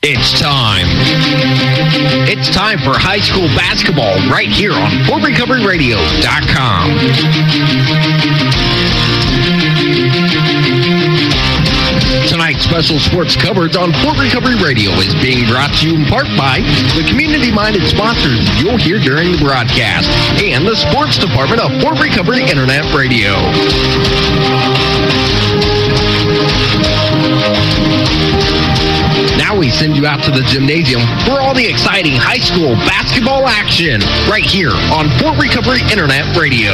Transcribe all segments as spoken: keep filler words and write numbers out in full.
It's time. It's time for high school basketball right here on Fort Recovery Radio dot com. Tonight's special sports coverage on Fort Recovery Radio is being brought to you in part by the community-minded sponsors you'll hear during the broadcast and the sports department of Fort Recovery Internet Radio. Now we send you out to the gymnasium for all the exciting high school basketball action right here on Fort Recovery Internet Radio.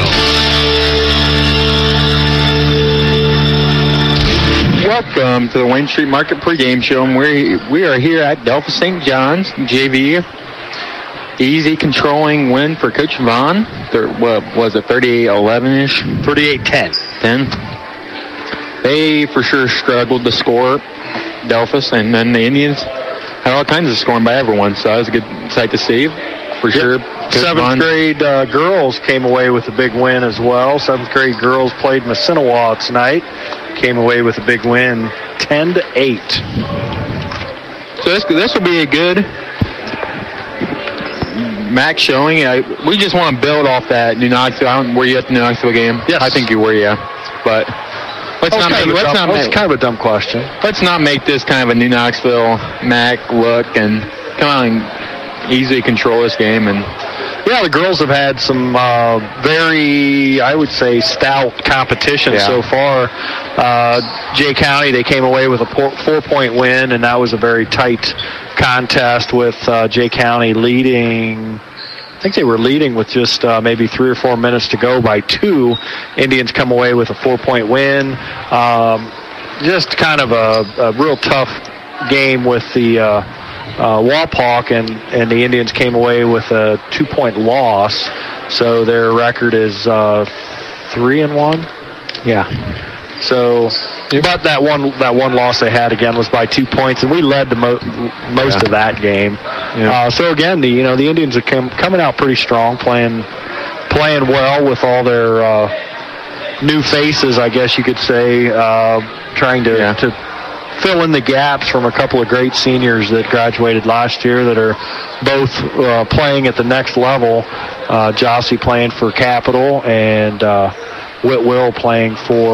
Welcome to the Wayne Street Market pregame show, and we we are here at Delphos Saint John's J V. Easy controlling win for Coach Vaughn. Thir- what was it, thirty-eight eleven-ish? thirty-eight ten. ten. They for sure struggled to score, Delphos, and then the Indians had all kinds of scoring by everyone, so that was a good sight to see, for sure. Yep. Seventh grade uh, girls came away with a big win as well. Seventh grade girls played Massinawa tonight, came away with a big win, ten to eight. So this this will be a good max showing. I, we just want to build off that New Knoxville. I don't, were you at the New Knoxville game? Yes. I think you were, yeah. But let's not make, let's not That's make, kind of a dumb question. let's not make this kind of a New Knoxville Mac look and come out and easily control this game. And yeah, the girls have had some uh, very, I would say, stout competition yeah. so far. Uh, Jay County, they came away with a four-point win, and that was a very tight contest with uh, Jay County leading. I think they were leading with just uh, maybe three or four minutes to go by two. Indians come away with a four-point win. Um, just kind of a, a real tough game with the uh, uh, Wapak, and, and the Indians came away with a two-point loss. So their record is uh, three and one. Yeah. So, but that one that one loss they had again was by two points, and we led the mo- most yeah. of that game. Yeah. Uh, so again, the you know the Indians are com- coming out pretty strong, playing playing well with all their uh, new faces, I guess you could say, uh, trying to yeah. to fill in the gaps from a couple of great seniors that graduated last year that are both uh, playing at the next level. Uh, Jossie playing for Capital, and uh, Whitwell playing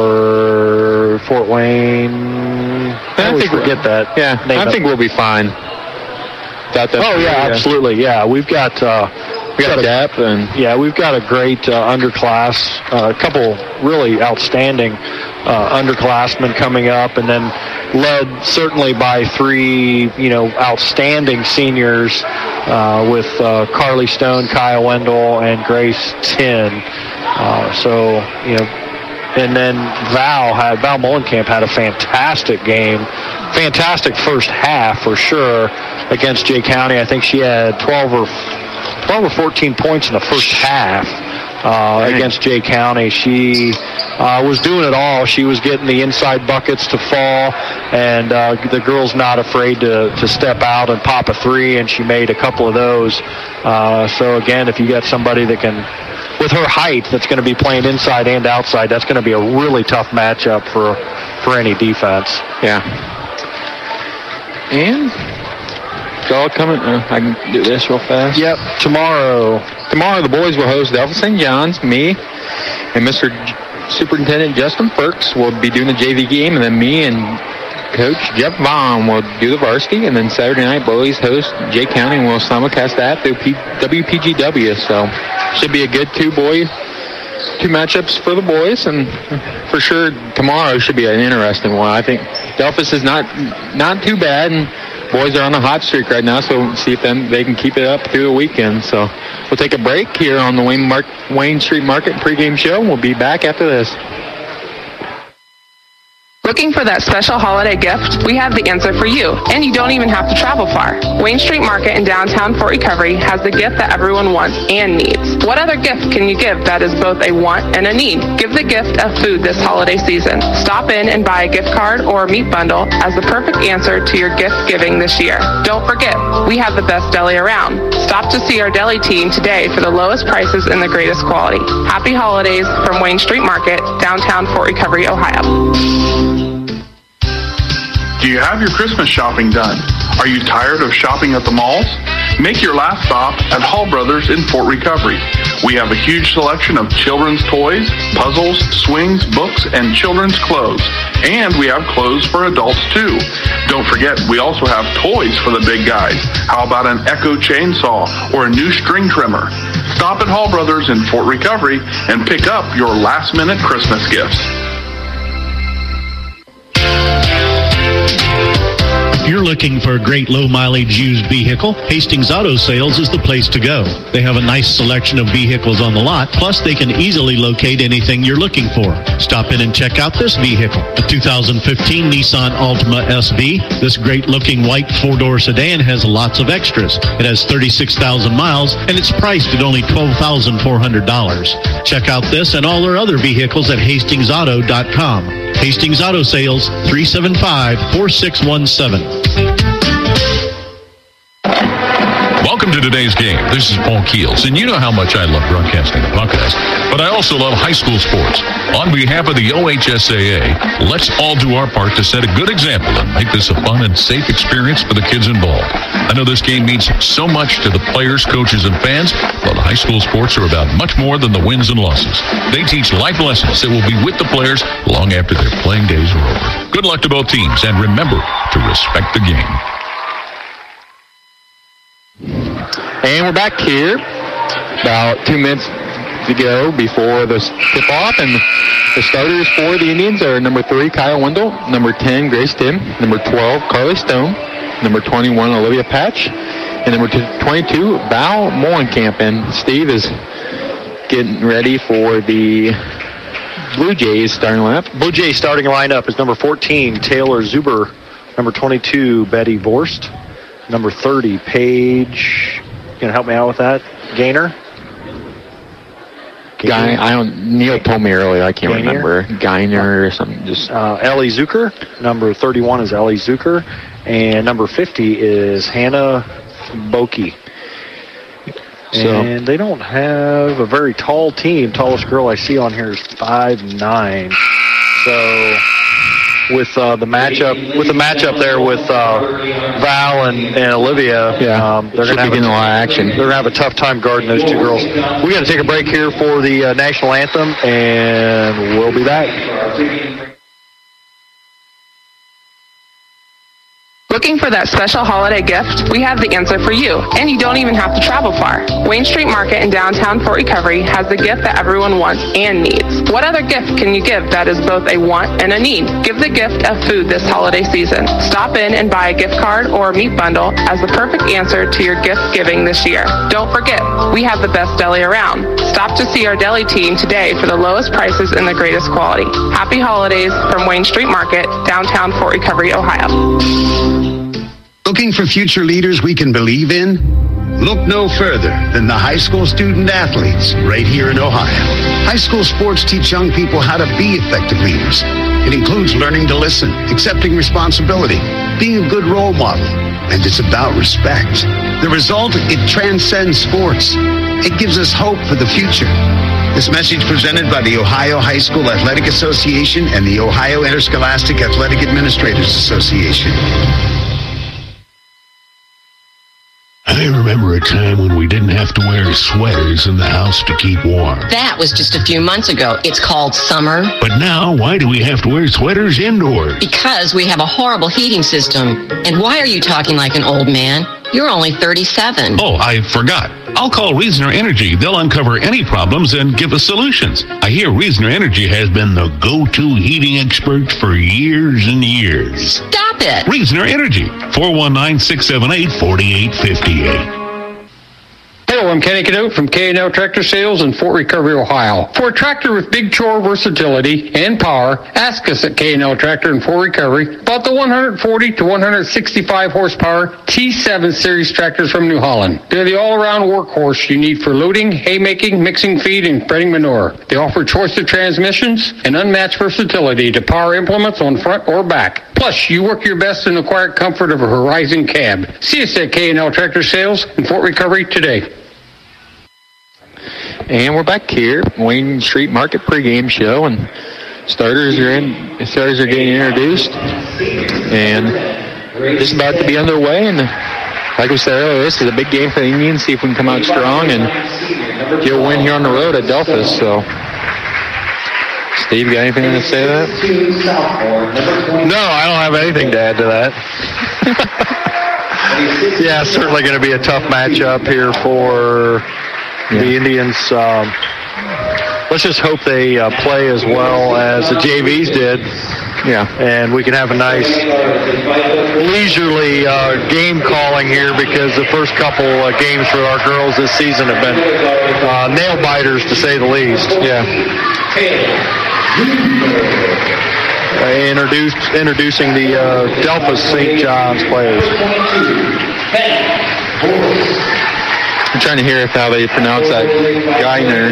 for Fort Wayne. I, I think forget that. Yeah, I think we'll be fine. That, oh yeah, yeah, absolutely. Yeah, we've got uh, we got, got depth, a, and yeah, we've got a great uh, underclass, uh, a couple really outstanding uh, underclassmen coming up, and then led certainly by three, you know, outstanding seniors uh, with uh, Carly Stone, Kyle Wendell, and Grace Tin. Uh, so, you know, and then Val had, Val Mullenkamp had a fantastic game, fantastic first half for sure against Jay County. I think she had twelve or twelve or fourteen points in the first half uh, against Jay County. She uh, was doing it all. She was getting the inside buckets to fall, and uh, the girl's not afraid to, to step out and pop a three, and she made a couple of those. Uh, so, again, if you got somebody that can, with her height, that's going to be playing inside and outside, that's going to be a really tough matchup for for any defense. Yeah. And it's all coming. Uh, I can do this real fast. Yep. Tomorrow. Tomorrow the boys will host Delphos Saint John's. Me and Mister J- Superintendent Justin Perks will be doing the J V game, and then me and Coach Jeff Vaughn will do the varsity, and then Saturday night boys host Jay County, and we'll simulcast that through P- W P G W. So should be a good two boy, two matchups for the boys, and for sure tomorrow should be an interesting one. I think Delphos is not not too bad, and boys are on a hot streak right now, so see if them they can keep it up through the weekend. So we'll take a break here on the Wayne, Mar- Wayne Street Market pregame show, and we'll be back after this. Looking for that special holiday gift? We have the answer for you, and you don't even have to travel far. Wayne Street Market in downtown Fort Recovery has the gift that everyone wants and needs. What other gift can you give that is both a want and a need? Give the gift of food this holiday season. Stop in and buy a gift card or a meat bundle as the perfect answer to your gift giving this year. Don't forget, we have the best deli around. Stop to see our deli team today for the lowest prices and the greatest quality. Happy holidays from Wayne Street Market, downtown Fort Recovery, Ohio. Do you have your Christmas shopping done? Are you tired of shopping at the malls? Make your last stop at Hall Brothers in Fort Recovery. We have a huge selection of children's toys, puzzles, swings, books, and children's clothes. And we have clothes for adults too. Don't forget, we also have toys for the big guys. How about an Echo chainsaw or a new string trimmer? Stop at Hall Brothers in Fort Recovery and pick up your last-minute Christmas gifts. If you're looking for a great low-mileage used vehicle, Hastings Auto Sales is the place to go. They have a nice selection of vehicles on the lot, plus they can easily locate anything you're looking for. Stop in and check out this vehicle, a two thousand fifteen Nissan Altima S V. This great-looking white four-door sedan has lots of extras. It has thirty-six thousand miles, and it's priced at only twelve thousand four hundred dollars. Check out this and all their other vehicles at hastings auto dot com. Hastings Auto Sales, three seven five, four six one seven. Welcome to today's game. This is Paul Keels, and you know how much I love broadcasting the Buckeyes, but I also love high school sports. On behalf of the O H S A A, let's all do our part to set a good example and make this a fun and safe experience for the kids involved. I know this game means so much to the players, coaches, and fans, but high school sports are about much more than the wins and losses. They teach life lessons that will be with the players long after their playing days are over. Good luck to both teams, and remember to respect the game. And we're back here about two minutes to go before the tip-off. And the starters for the Indians are number three, Kyle Wendell, number ten, Grace Tim, number twelve, Carly Stone, number twenty-one, Olivia Patch, and number twenty-two, Val Molenkamp. And Steve is getting ready for the Blue Jays starting lineup. Blue Jays starting lineup is number fourteen, Taylor Zuber, number twenty-two, Betty Vorst, number thirty, Paige. You gonna help me out with that? Gaynor? Guy, I don't. Neil told me earlier. I can't Gaynor? remember. Gaynor or something. Just uh, Ellie Zucker. Number thirty-one is Ellie Zucker, and number fifty is Hannah Boki. So, and they don't have a very tall team. Tallest girl I see on here is five nine. So with uh, the matchup, with the matchup there with uh, Val and, and Olivia, yeah, um, they're going to have a, a lot of action. They're going to have a tough time guarding those two girls. We got to take a break here for the uh, national anthem, and we'll be back. Looking for that special holiday gift? We have the answer for you, and you don't even have to travel far. Wayne Street Market in downtown Fort Recovery has the gift that everyone wants and needs. What other gift can you give that is both a want and a need? Give the gift of food this holiday season. Stop in and buy a gift card or a meat bundle as the perfect answer to your gift giving this year. Don't forget, we have the best deli around. Stop to see our deli team today for the lowest prices and the greatest quality. Happy holidays from Wayne Street Market, downtown Fort Recovery, Ohio. Looking for future leaders we can believe in? Look no further than the high school student athletes right here in Ohio. High school sports teach young people how to be effective leaders. It includes learning to listen, accepting responsibility, being a good role model, and it's about respect. The result, it transcends sports. It gives us hope for the future. This message presented by the Ohio High School Athletic Association and the Ohio Interscholastic Athletic Administrators Association. I remember a time when we didn't have to wear sweaters in the house to keep warm. That was just a few months ago. It's called summer. But now, why do we have to wear sweaters indoors? Because we have a horrible heating system. And why are you talking like an old man? You're only thirty-seven. Oh, I forgot. I'll call Reasoner Energy. They'll uncover any problems and give us solutions. I hear Reasoner Energy has been the go-to heating expert for years and years. Stop it. Reasoner Energy, four one nine, six seven eight, four eight five eight. Hello, I'm Kenny Cadote from K and L Tractor Sales in Fort Recovery, Ohio. For a tractor with big chore versatility and power, ask us at K and L Tractor in Fort Recovery about the one forty to one sixty-five horsepower T seven series tractors from New Holland. They're the all-around workhorse you need for loading, haymaking, mixing feed, and spreading manure. They offer choice of transmissions and unmatched versatility to power implements on front or back. Plus, you work your best in the quiet comfort of a Horizon cab. See us at K and L Tractor Sales in Fort Recovery today. And we're back here, Wayne Street Market pregame show, and starters are in. Starters are getting introduced, and just about to be underway, and like we said earlier, this is a big game for the Indians. See if we can come out strong and get a win here on the road at Delphus. So, Steve, got anything to say to that? No, I don't have anything to add to that. Yeah, certainly going to be a tough matchup here for yeah. the Indians. Um, let's just hope they uh, play as well as the J Vs did. Yeah. And we can have a nice leisurely uh, game calling here, because the first couple uh, games for our girls this season have been uh, nail biters, to say the least. Yeah. Uh, introduced, introducing the uh, Delphus Saint John's players. I'm trying to hear how they pronounce that Geithner.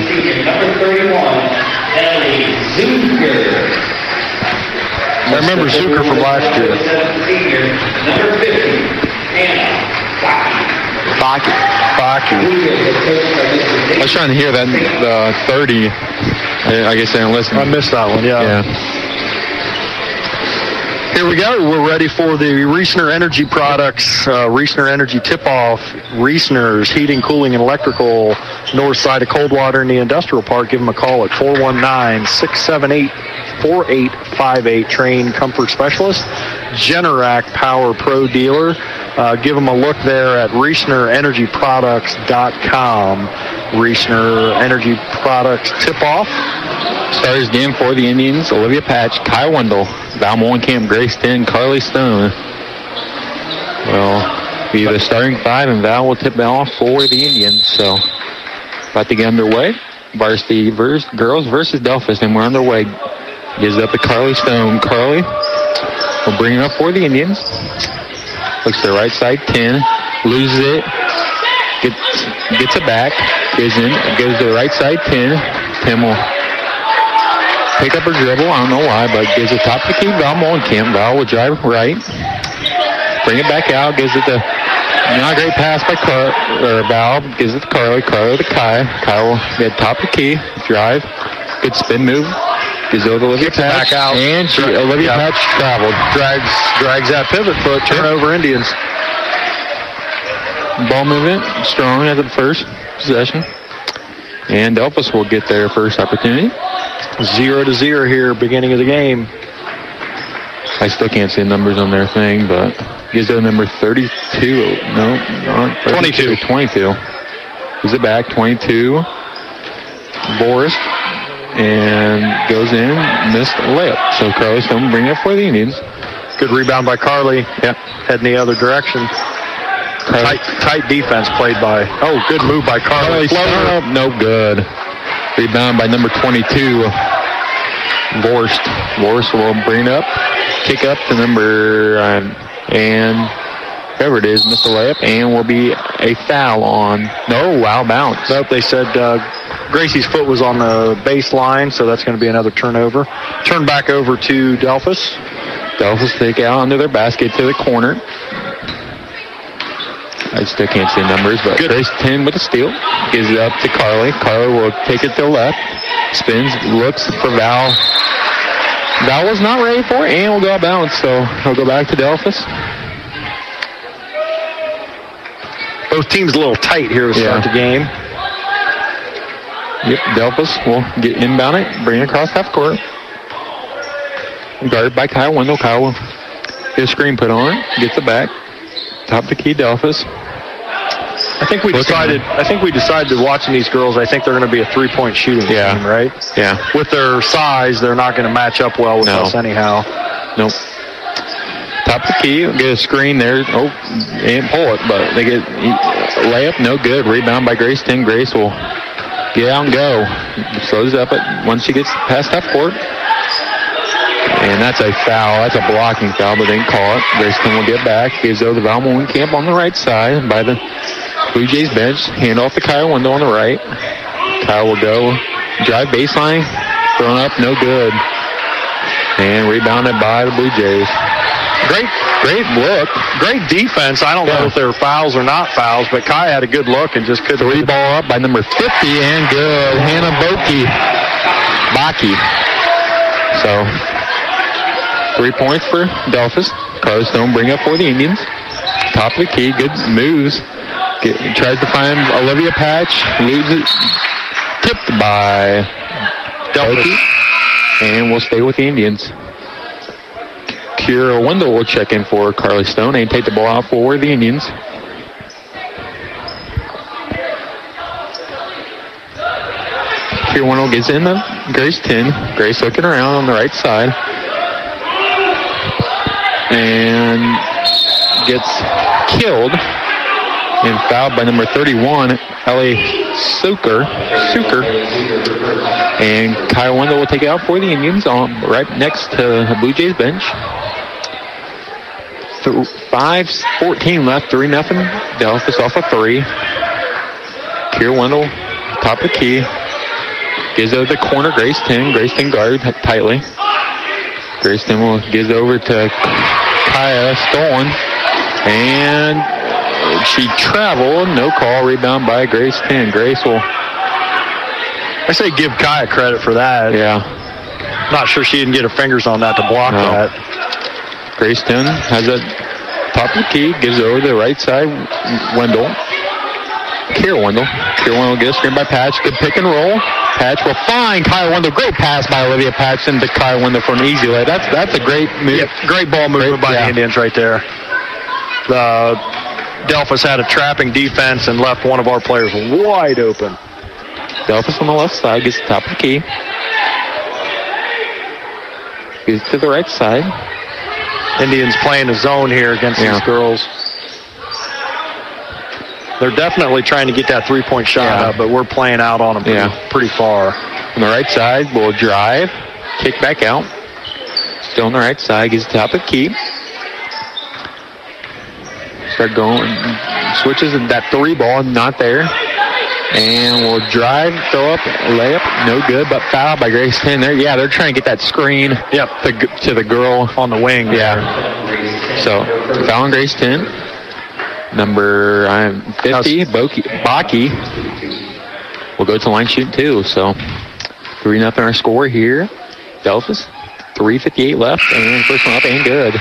I remember Zucker from last year. Baki. Baki. I was trying to hear that uh, thirty. I guess I didn't listen. I missed that one, yeah. Yeah. Here we go. We're ready for the Reisner Energy Products, uh, Reisner Energy Tip-Off. Reisner's Heating, Cooling, and Electrical, north side of Coldwater in the Industrial Park. Give them a call at four one nine, six seven eight, four eight five eight. Trained comfort specialist. Generac Power Pro dealer. Uh, give them a look there at Reisner Energy Products dot com. Reisner Energy Products Tip-Off. Starters game for the Indians: Olivia Patch, Kai Wendell, Val Molenkamp, Grace Sten, Carly Stone. Well, be the starting five, and Val will tip it off for the Indians. So, about to get underway. Varsity versus, girls versus Delphus, and we're underway. Gives it up to Carly Stone. Carly will bring it up for the Indians. Looks to the right side, ten. Loses it. Gets, gets it back. Gives in. Goes to the right side, ten. ten will pick up her dribble. I don't know why, but gives it top to key. Val Molenkamp. Val will drive right. Bring it back out. Gives it the not a great pass by Car or Val. Gives it to Carly. Carly to Kai. Kai will get top to key. Drive. Good spin move. Gives it over to Olivia Patch. Back out. And she, Olivia yeah. Patch traveled. Drags, drags that pivot foot. Turnover Indians. Ball movement. Strong at the first possession. And Delphus will get their first opportunity. Zero to zero here, beginning of the game. I still can't see the numbers on their thing, but gives it a number thirty-two. No, not twenty-two. twenty-two. Gives it back, twenty-two. Boris. And goes in, missed a layup. So Carly Stone bring it up for the Indians. Good rebound by Carly. Yep. Heading the other direction. Tight, tight defense played by, oh, good move by Carly. Carly no good. Rebound by number twenty-two, Vorst. Vorst will bring it up. Kick up to number, uh, and whoever it is, missed the layup, and will be a foul on, no, out of bounds. Nope, they said uh, Gracie's foot was on the baseline, so that's going to be another turnover. Turn back over to Delphus. Delphus take it out under their basket to the corner. I still can't see numbers, but good. Grace ten with a steal. Gives it up to Carly. Carly will take it to the left. Spins, looks for Val. Val was not ready for it, and will go out of bounds, so he'll go back to Delphus. Both teams a little tight here to yeah. start the game. Yep, Delphus will get inbound it, bring it across half court. Guarded by Kyle Wendell. Kyle will get a screen put on it, gets it back. Top the key, Delphus. I think we decided. I think we decided watching these girls. I think they're going to be a three-point shooting yeah. team, right? Yeah. With their size, they're not going to match up well with no. us anyhow. Nope. Top the key, get a screen there. Oh, and pull it, but they get layup, no good. Rebound by Grace. Ten. Grace will get out and go. Slows up it once she gets past half court. And that's a foul. That's a blocking foul, but they didn't call it. Grayston will get back. Gives over to Val Molenkamp on the right side by the Blue Jays bench. Hand off to Kyle Wendell on the right. Kyle will go. Drive baseline. Thrown up. No good. And rebounded by the Blue Jays. Great, great look. Great defense. I don't yeah. know if they were fouls or not fouls, but Kai had a good look and just couldn't. Three ball up by number fifty and good. Hannah Boki. Baki. So Three points for Delphus. Carly Stone bring up for the Indians. Top of the key, good moves. Get, tries to find Olivia Patch, loses it. Tipped by Delphus. And we'll stay with the Indians. Kira Wendell will check in for Carly Stone and take the ball out for the Indians. Kira Wendell gets in the Grace ten. Grace looking around on the right side. And gets killed and fouled by number thirty-one, Ellie Suker. Suker. And Kyle Wendell will take it out for the Indians on right next to the Blue Jays bench. five fourteen left, three nothing. Delphus off a three. Kira Wendell, top of the key. Gives over the corner, Grace ten. Grace ten guard tightly. Grace ten will gives over to Kaya Stolen. And she traveled. No call. Rebound by Grace ten. Grace will... I say give Kaya credit for that. Yeah. Not sure she didn't get her fingers on that to block no. that. Grace ten has a top of the key. Gives over to the right side. Wendell. Kira Wendell. Kira Wendell gets screened by Patch. Good pick and roll. Patch will find Kyle Wendell. Great pass by Olivia Patch into Kyle Wendell for an easy lay. That's that's a great move. Yep, great ball movement by yeah. the Indians right there. The Delphus had a trapping defense and left one of our players wide open. Delphus on the left side gets the top of the key. Gets to the right side. Indians playing a zone here against yeah. these girls. They're definitely trying to get that three-point shot yeah. up, but we're playing out on them pretty, yeah. pretty far. On the right side, we'll drive, kick back out. Still on the right side, gets the top of the key. Start going, switches that three ball, not there. And we'll drive, throw up, layup, no good, but foul by Grace ten there. Yeah, they're trying to get that screen yep. to, to the girl on the wing. Yeah. There. So, foul on Grace ten. Number um, fifty, Boki, Baki, will go to line shoot two. So, three nothing our score here. Delphus, three fifty-eight left, and first one up ain't good.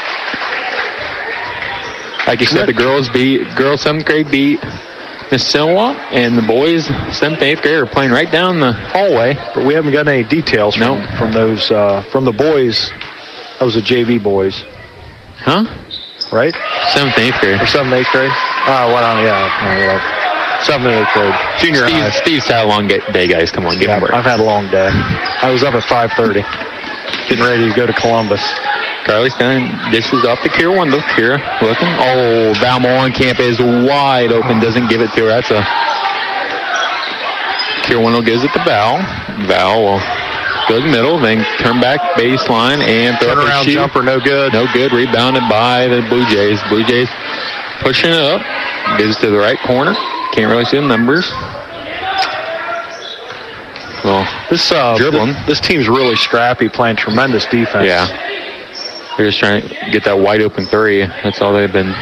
Like you said, the girls beat, girls seventh grade beat Miss Silwa, and the boys seventh and eighth grade are playing right down the hallway. But we haven't got any details from, nope. from those, uh, from the boys. That was the J V boys. Huh? Right? seventh and eighth grade. Or seventh and eighth grade? Oh, what on, yeah. yeah. seventh and eighth grade. Junior Steve, high. Steve's had a long day, guys. Come on, give yeah, him a break. I've had a long day. I was up at five thirty. Getting ready to go to Columbus. Carly's done. Dishes off to Kira Wendell. Kira looking. Oh, Valmorenkamp is wide open. Doesn't give it to her. That's a... Kira Wendell gives it to Val. Val will go to the middle, then turn back baseline and throw Turn up around a shoot. Jumper, no good. No good. Rebounded by the Blue Jays. Blue Jays pushing it up. Gives it to the right corner. Can't really see the numbers. Well, this uh, dribbling. This, this team's really scrappy, playing tremendous defense. Yeah. They're just trying to get that wide open three. That's all they've been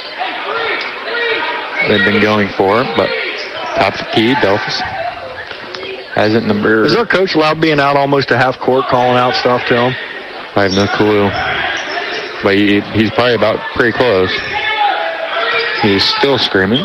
they've been going for. But top of the key, Delphus has it number. Is our coach allowed being out almost a half court, calling out stuff to him? I have no clue. But he, he's probably about pretty close. He's still screaming.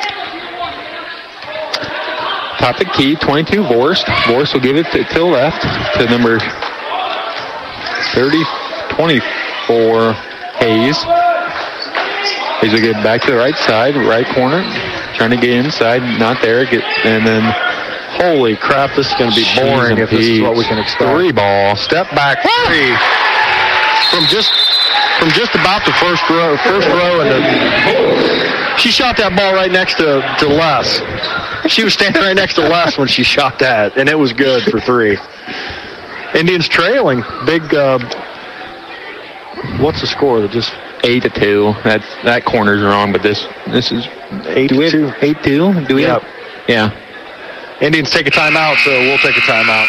Top of the key, twenty-two, Vorst. Vorst will give it to, to the left to number thirty, twenty-four, Hayes. Hayes will get back to the right side, right corner. Trying to get inside, not there. Get and then, holy crap, this is going to be boring if this is what we can expect. Three ball. Step back three. From just from just about the first row, first row, and the, she shot that ball right next to, to Les. She was standing right next to Les when she shot that, and it was good for three. Indians trailing. Big, uh, what's the score? That just eight to two. That's that corner's wrong, but this this is eight to two. Eight two. Do we? Yep. Have, yeah. Indians take a timeout, so we'll take a timeout.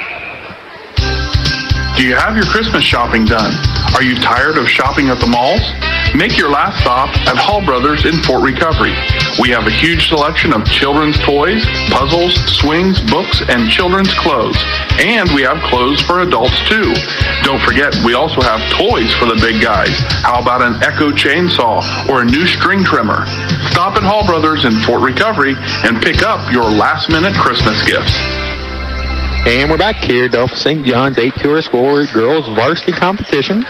Do you have your Christmas shopping done? Are you tired of shopping at the malls? Make your last stop at Hall Brothers in Fort Recovery. We have a huge selection of children's toys, puzzles, swings, books, and children's clothes. And we have clothes for adults too. Don't forget, we also have toys for the big guys. How about an Echo chainsaw or a new string trimmer? Stop at Hall Brothers in Fort Recovery and pick up your last-minute Christmas gifts. And we're back here, Delphos Saint John's eight tour school girls varsity competition.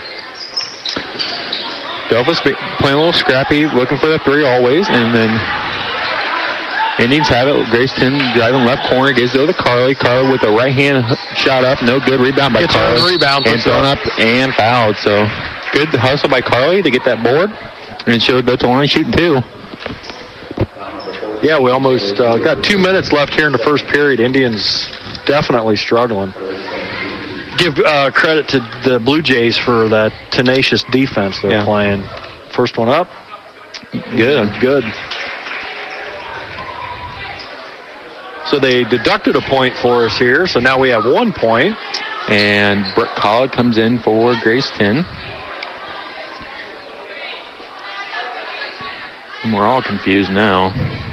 Delphos playing a little scrappy, looking for the three always, and then Indians have it. Grayson driving left corner, gives it to Carly. Carly with a right hand shot up, no good. Rebound by Gets Carly. Rebound and thrown up and fouled. So good hustle by Carly to get that board, and she'll go to the line shooting two. Yeah, we almost uh, got two minutes left here in the first period. Indians definitely struggling. Give uh, credit to the Blue Jays for that tenacious defense they're yeah. playing. First one up. Good. Good. So they deducted a point for us here, so now we have one point. And Brooke Collard comes in for Grace ten. And we're all confused now.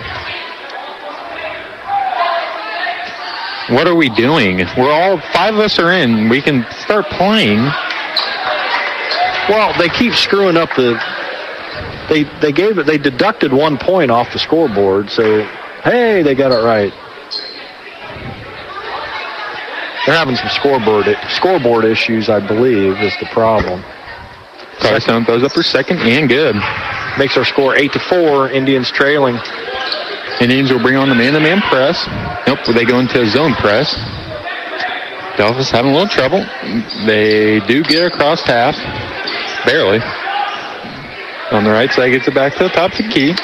What are we doing? We're all, five of us are in. We can start playing. Well, they keep screwing up the, they they gave it, they deducted one point off the scoreboard, so, hey, they got it right. They're having some scoreboard scoreboard issues, I believe, is the problem. Carstone throws up her second and good. Makes our score eight to four. Indians trailing. Indians will bring on the man-to-man press. Nope, they go into a zone press. Delphos having a little trouble. They do get across half, barely. On the right side, gets it back to the top of the key.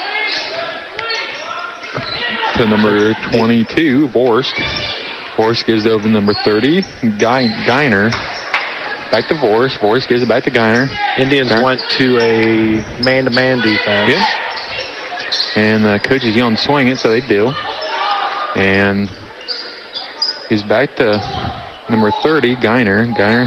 To number twenty-two, Vorst. Vorst gives it over to number thirty, Guy, Geiner. Back to Vorst. Vorst gives it back to Geiner. Indians Geiner. Went to a man-to-man defense. Yeah. And the coach is yelling swing it, so they do. And he's back to number thirty, Geiner. Geiner.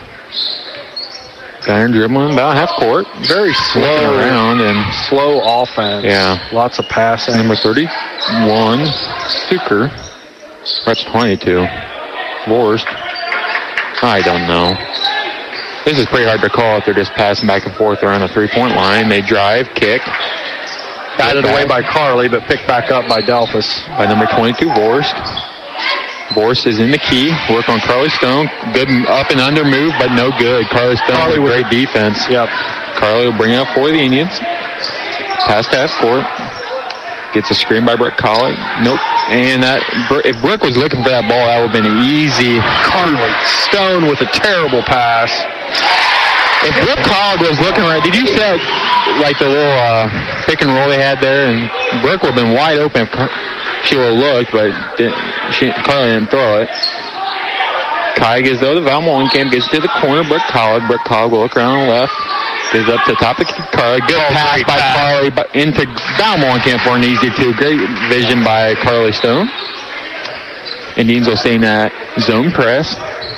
Geiner dribbling about half court. Very slow around and slow offense. Yeah. Lots of passing. Number thirty-one, Stuker. That's twenty-two. Vorst. I don't know. This is pretty hard to call if they're just passing back and forth around the three-point line. They drive, kick. Batted away by Carly, but picked back up by Delphos. By number twenty-two, Vorst. Vorst is in the key. Work on Carly Stone. Good up and under move, but no good. Carly Stone Carly with great defense. Yep. Carly will bring it up for the Indians. Pass to half court. Gets a screen by Brooke Collard. Nope. And that, if Brooke was looking for that ball, that would have been an easy. Carly Stone with a terrible pass. If Brooke Collard was looking right, did you see like the little uh, pick and roll they had there? And Brooke would have been wide open if she would have looked, but didn't, she, Carly didn't throw it. Kai gives though to Val Molenkamp, gets to the corner. Brooke Collard. Brooke Collard will look around on the left. Gives up to the top of Carly. Good oh, pass by pass. Carly but into Val Molenkamp for an easy two. Great vision by Carly Stone. Indians will stay in that zone press.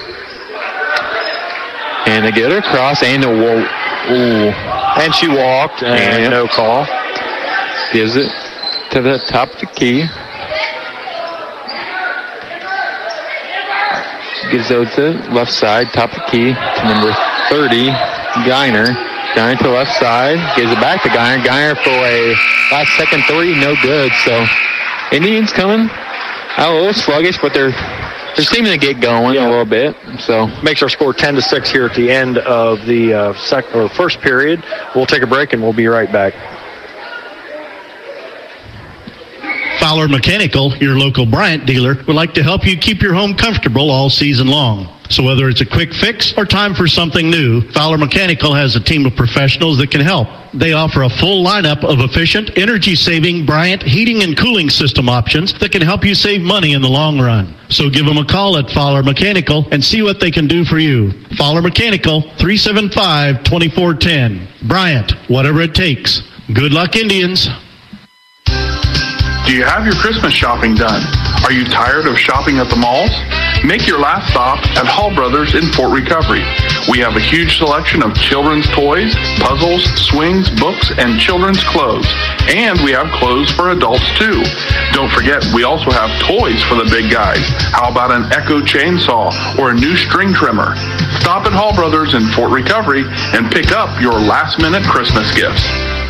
And they get her across, and a ooh. And she walked, and, and no call. Gives it to the top of the key. Gives it to the left side, top of the key, to number thirty, Geiner. Geiner to the left side, gives it back to Geiner. Geiner for a last second three, no good. So Indians coming out a little sluggish, but they're They're seeming to get going yeah. a little bit, so makes our score ten to six here at the end of the uh, sec- or first period. We'll take a break and we'll be right back. Fowler Mechanical, your local Bryant dealer, would like to help you keep your home comfortable all season long. So whether it's a quick fix or time for something new, Fowler Mechanical has a team of professionals that can help. They offer a full lineup of efficient, energy-saving Bryant heating and cooling system options that can help you save money in the long run. So give them a call at Fowler Mechanical and see what they can do for you. Fowler Mechanical, three seven five, two four one zero. Bryant, whatever it takes. Good luck, Indians. Do you have your Christmas shopping done? Are you tired of shopping at the malls? Make your last stop at Hall Brothers in Fort Recovery. We have a huge selection of children's toys, puzzles, swings, books, and children's clothes. And we have clothes for adults too. Don't forget, we also have toys for the big guys. How about an Echo chainsaw or a new string trimmer? Stop at Hall Brothers in Fort Recovery and pick up your last-minute Christmas gifts.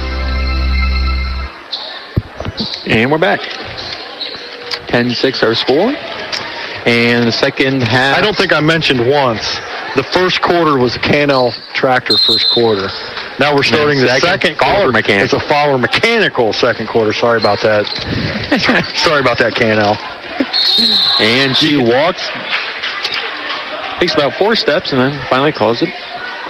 And we're back. ten six our score. And the second half. I don't think I mentioned once. The first quarter was a K and L Tractor first quarter. Now we're starting the second, second quarter. It's a Fowler Mechanical second quarter. Sorry about that. Sorry about that, K and L. And she walks, takes about four steps, and then finally calls it.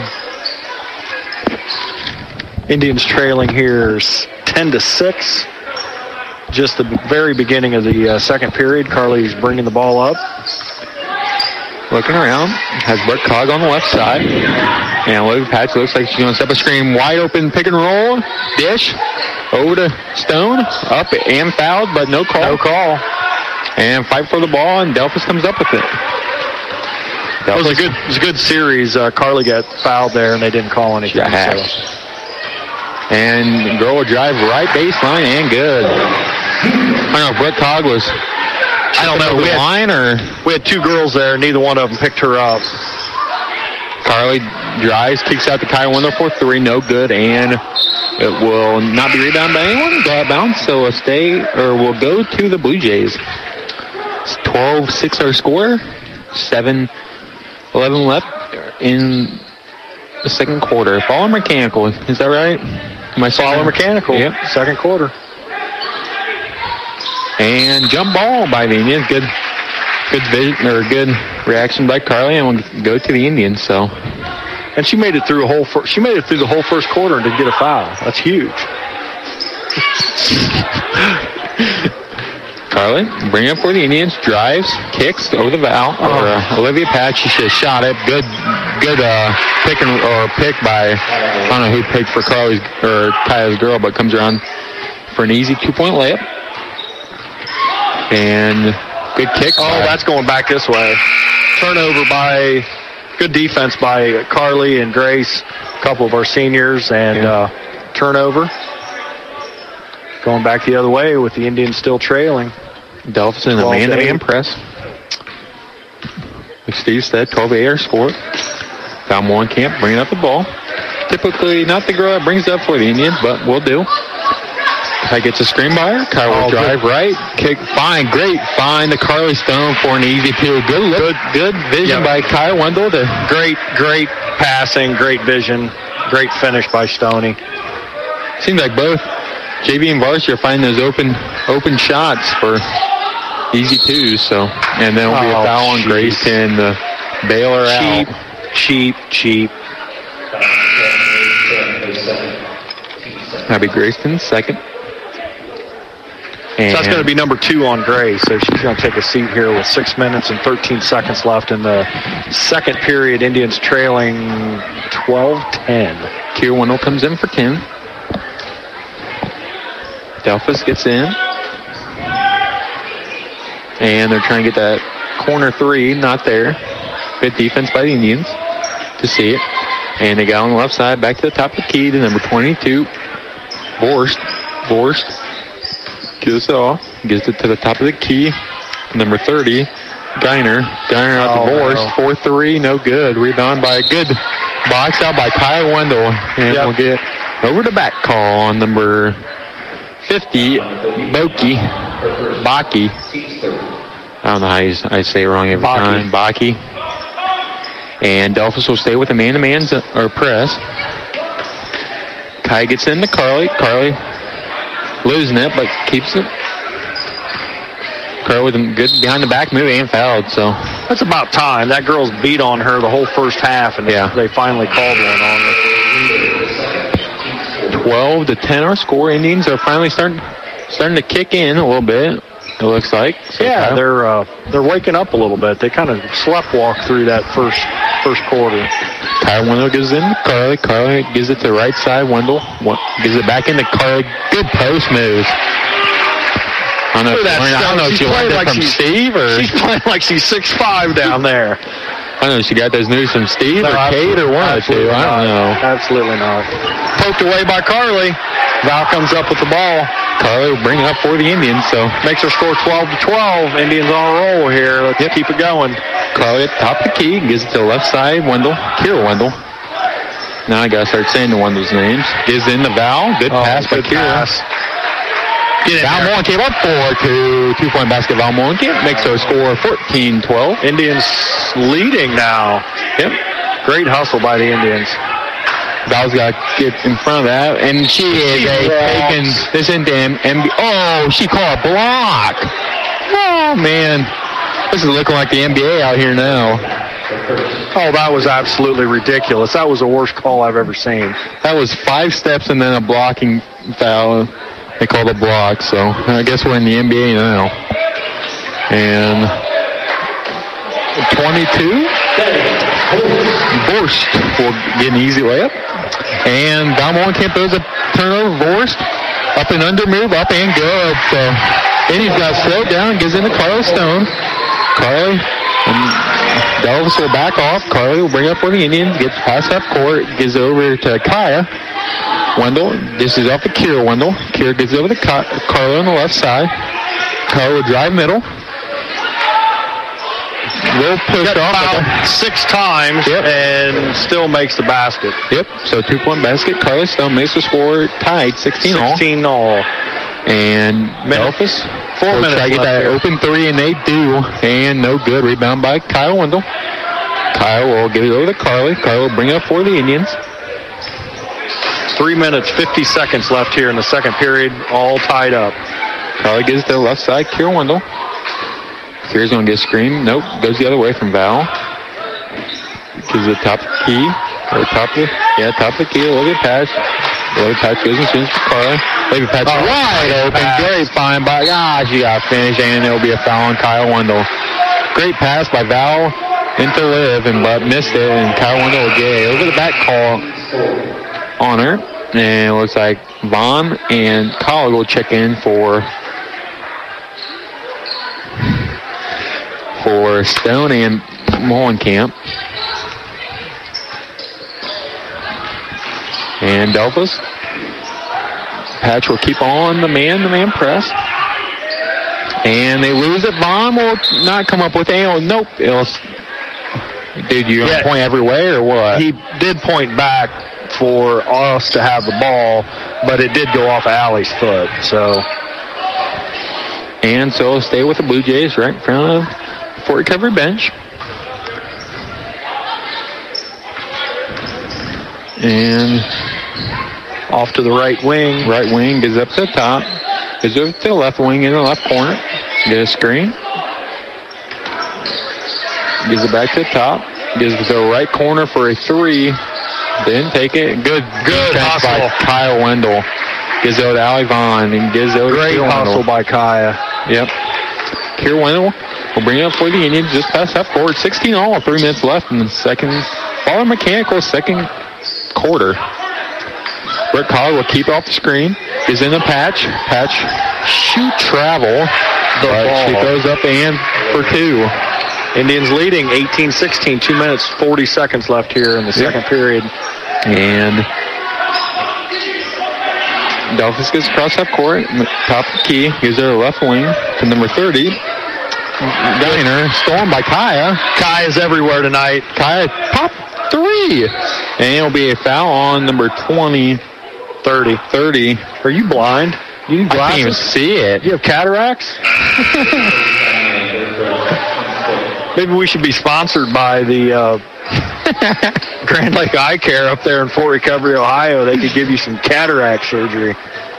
Indians trailing here ten to six. Just the very beginning of the uh, second period. Carly's bringing the ball up. Looking around. Has Brett Cog on the left side. And Olivia Patch looks like she's going to step a screen. Wide open pick and roll. Dish. Over to Stone. Up and fouled, but no call. No call. And fight for the ball, and Delphus comes up with it. That was a good, it was a good series. Uh, Carly got fouled there, and they didn't call anything. So. And girl will drive right baseline and good. I don't know if Brett Cog was I don't know. We had, line or we had two girls there. Neither one of them picked her up. Carly drives, kicks out to Kai Wendell for three. No good. And it will not be rebounded by anyone. Go out of bounds. So a stay or will go to the Blue Jays. It's twelve six our score. seven eleven left in the second quarter. Fowler Mechanical. Is that right? My Fowler Mechanical. Yep. Second quarter. And jump ball by the Indians. Good, good vision or good reaction by Carly, and we'll go to the Indians. So, and she made it through a whole. Fir- she made it through the whole first quarter and didn't get a foul. That's huge. Carly, bring it up for the Indians. Drives, kicks over the valve. Or uh, Olivia Patch. She should have shot it. Good, good uh, pick and or pick by I don't know who picked for Carly's or Kaya's girl, but comes around for an easy two-point layup. And good kick. Oh, that's going back this way. Turnover by, good defense by Carly and Grace, a couple of our seniors, and yeah. uh, turnover. Going back the other way with the Indians still trailing. Delphus in a man-to-man press. Like Steve said, twelve eight our score. Val Molenkamp bringing up the ball. Typically not the girl that brings it up for the Indians, but will do. Kai gets a screen by her. Kai will oh, drive good. right. Kick. Fine. Great. Find the Carly Stone for an easy two. Good look. Good, good vision yep. by Kai Wendell. To great, great passing. Great vision. Great finish by Stoney. Seems like both J V and varsity are finding those open open shots for easy twos. So, and then will be oh, a foul on Grace and the bailer cheap, out. Cheap, cheap, cheap. That'll be Grayston second. So that's going to be number two on Grace. So she's going to take a seat here with six minutes and thirteen seconds left in the second period. Indians trailing twelve ten. Kier Wendell comes in for ten. Delphus gets in. And they're trying to get that corner three. Not there. Good defense by the Indians to see it. And they got on the left side. Back to the top of the key to number twenty-two. Vorst. Vorst. Gives it off. Gives it to the top of the key. Number thirty, Geiner. Geiner out oh, to Vorst. four three, no good. Rebound by a good box out by Kai Wendell. And yep. we'll get over the back call on number fifty, Boki. Baki. I don't know how you, I say it wrong every Baki. time. Baki. And Delphus will stay with the man-to-man or press. Kai gets into Carly. Carly losing it, but keeps it. Carly with a good behind the back move and fouled, so. That's about time. That girl's beat on her the whole first half, and yeah. they finally called one on her. twelve to ten our score. Indians are finally starting starting to kick in a little bit, it looks like. So yeah, Kyle. they're uh, they're waking up a little bit. They kind of sleptwalked through that first first quarter. Kai Wendell gives it in to Carly. Carly gives it to the right side. Wendell gives it back into Carly. Good post move. I don't know, if, I don't know if she learned it like from Steve or... She's playing like she's six five down there. I don't know, she got those news from Steve No, or Kate or one or two. I don't know. Absolutely not. Poked away by Carly. Val comes up with the ball. Carly will bring it up for the Indians, so makes her score twelve to twelve. Indians on a roll here. Let's yep. keep it going. Carly at the top of the key, gives it to the left side, Wendell, Kira Wendell. Now I gotta start saying the Wendell's names. Gives in the Val. Good oh, pass good by Kira. Pass. Val Molenkamp up for two. Two-point basket. Val Molenkamp makes her score fourteen twelve. Indians leading now. Yep. Great hustle by the Indians. Val's got to get in front of that, and she is a taking this into M B. Oh, she caught a block. Oh, man. This is looking like the N B A out here now. Oh, that was absolutely ridiculous. That was the worst call I've ever seen. That was five steps and then a blocking foul. They called a block, so I guess we're in the N B A now. And twenty-two. Vorst will get an easy layup. And Val Molenkamp does a turnover. Vorst up and under move, up and good. So Indians got slowed down, gives in to Carly Stone. Carly and Delvis will back off. Carly will bring up for the Indians, gets past half court, gives it over to Kaya. Wendell, this is off to Kira Wendell. Kira gives it over to Car- Carly on the left side. Carly will drive middle. Will push off about six times yep. and still makes the basket. Yep, so two-point basket. Carly Stone makes the score tied, sixteen all. sixteen all. And Delphus, four minutes try to get that here. open three, and they do. And no good. Rebound by Kyle Wendell. Kyle will give it over to Carly. Carly will bring it up for the Indians. Three minutes, fifty seconds left here in the second period, all tied up. Carly gives it to the left side, Kira Wendell. Kira's going to get a screen. Nope, goes the other way from Val. Gives it top of the key. Or top of the, yeah, top of the key. A little bit pass. A little patch goes and swings to Carly. Maybe patch oh, wide open. Pass. Great find by, ah, she got finished, and it'll be a foul on Kyle Wendell. Great pass by Val into Liv, and but missed it, and Kyle Wendell will get over the back call on her. And it looks like Vaughn and Kyle will check in for for Stone and Molenkamp. And Delphus. Patch will keep on the man-to-man press. And they lose it. Vaughn will not come up with a. Nope. It'll, did you yeah. point every way or what? He did point back for us to have the ball, but it did go off Allie's foot. So, and so it'll stay with the Blue Jays right in front of Fort Recovery bench. And off to the right wing. Right wing goes up to the top. Goes over to the left wing in the left corner. Get a screen. Gives it back to the top. Gives it to the right corner for a three. Didn't take it. Good, good catch by Kyle Wendell. Gives it over to Allie Vaughn and gives it over Great to Kira hustle Wendell. by Kaya. Yep. Kira Wendell will bring it up for the Indians just past half court. sixteen all, three minutes left in the second. Baller Mechanical second quarter. Brett Collar will keep off the screen. Is in the patch. Patch shoot travel. The ball. She goes up and for two. Indians leading eighteen sixteen. Two minutes, forty seconds left here in the second yep. period. And Delphus gets across half court. Top of the key. Gives her a left wing to number thirty. Diner. Stormed by Kaya. Kaya's everywhere tonight. Kaya pop three. And it'll be a foul on number twenty. thirty. thirty. Are you blind? You need glasses? I can't even see it. You have cataracts? Maybe we should be sponsored by the uh, Grand Lake Eye Care up there in Fort Recovery, Ohio. They could give you some cataract surgery.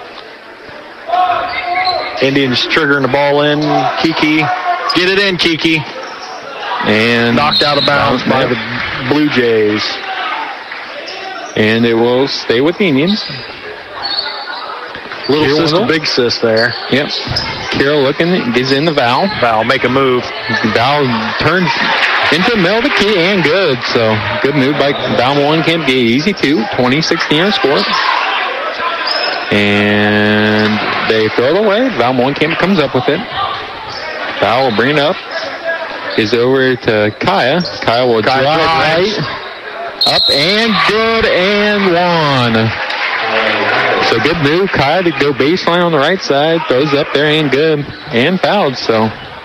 Indians triggering the ball in. Kiki. Get it in, Kiki. And knocked out of bounds by the Blue Jays. And it will stay with the Indians. Little Kira sis to big sis there. Yep. Kira looking, gets in the Val. Val, make a move. Val turns into the middle of the key and good. So good move by Val Molenkamp. Get easy two. twenty sixteen on score. And they throw it away. Val Molenkamp comes up with it. Val will bring it up. is over to Kaya. Kaya will Kaya drive drives. right. Up and good and one. So good move. Kaya to go baseline on the right side. Throws up there and good. And fouled, so.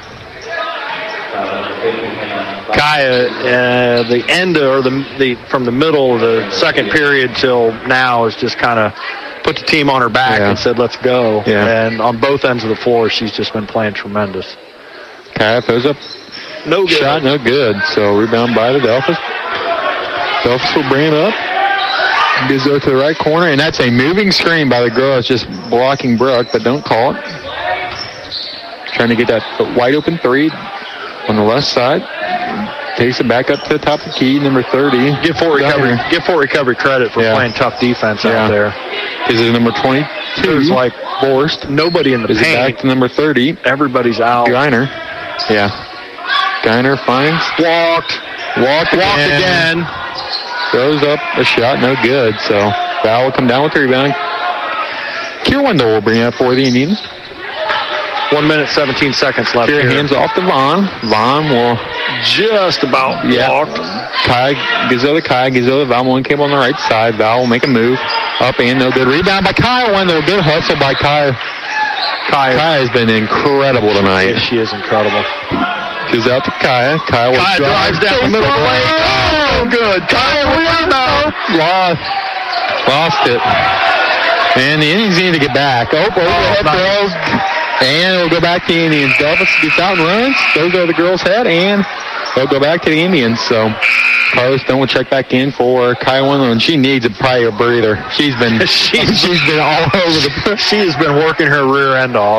Kaya, uh, the end or the, the from the middle of the second period till now has just kind of put the team on her back Yeah. and said, let's go. Yeah. And on both ends of the floor, she's just been playing tremendous. Kaya throws up. No good. Shot, no good. So rebound by the Delphus. Delphus will bring it up. Gives it to the right corner, and that's a moving screen by the girl. It's just blocking Brooke, but don't call it. Trying to get that wide open three on the left side. Takes it back up to the top of the key, number thirty. Give Fort Recovery, give Fort Recovery credit for Yeah. playing tough defense Yeah. out there. Is it number twenty-two? There's like Forced. nobody in the Is it paint. back to number thirty? Everybody's out. Geiner. Yeah. Geiner finds. Walked. Walked again. Walked again. Throws up a shot, no good. So foul will come down with the rebound. Kier Wendell will bring it up for the Indians. One minute, seventeen seconds left Kier here. hands off to Vaughn. Vaughn will Just about yeah. walked. Kai Gazelle to Kai. Gazelle to Val. One cable on the right side. Val will make a move. Up and no good. Rebound by Kai Wendell. Good hustle by Kai. Kai, Kai has been incredible tonight. Yeah, she is incredible. Goes out to Kaya. Kaya will Kaya drive drives down the middle. Oh, good. Kaya rebound. Lost. Lost it. And the Indians need to get back. Oh, overhead throw. And it'll go back to the Indians. Delphus gets out and runs. Those are the girls' head, and they'll go back to the Indians. So Carlos Stone will check back in for Kaya Wendell, and she needs a probably a breather. She's been she's, she's been all over the. She has been working her rear end off.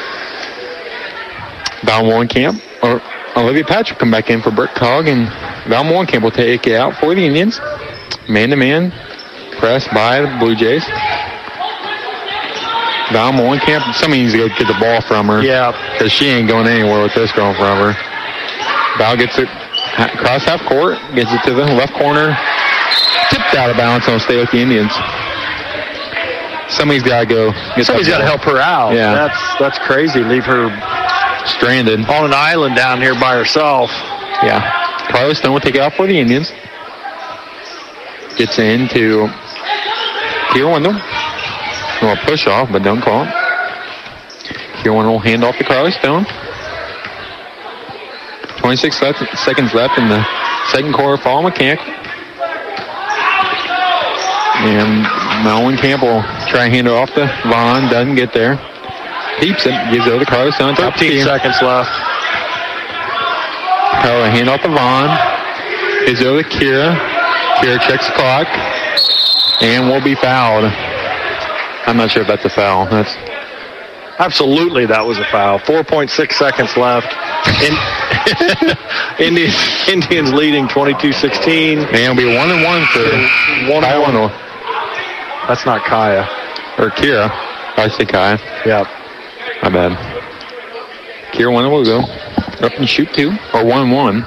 Val Molenkamp or Olivia Patrick come back in for Brooke Cogg, and Val Molenkamp will take it out for the Indians. Man-to-man press by the Blue Jays. Val Molenkamp, somebody needs to go get the ball from her. Yeah. Because she ain't going anywhere with this girl from her. Val gets it across half court, gets it to the left corner, tipped out of bounds, and will stay with the Indians. Somebody's got to go. Get Somebody's got to help her out. Yeah. That's that's crazy. Leave her stranded on an island down here by herself. Yeah. Carlos Stone will take it out for the Indians. Gets into Kier Wendell. Well, push off, but don't call it. Kier Wendell will hand off to Carlos Stone. twenty-six left, seconds left in the second quarter. Fall mechanic. And Melvin Campbell try and hand it off to Vaughn. Doesn't get there. Keeps it. Gives it over to Carlos Stone. thirteen seconds left. Oh, a hand off to Vaughn. Gives it over to Kira. Kira checks the clock. And will be fouled. I'm not sure if that's a foul. That's Absolutely, that was a foul. four point six seconds left. In, Indians, Indians leading twenty-two sixteen. And it'll be one and one for one Kaya and one. Wendell. That's not Kaya. Or Kira. I say Kaya. Yeah. My bad. Kira Wendell will go up and shoot two. Or one and one.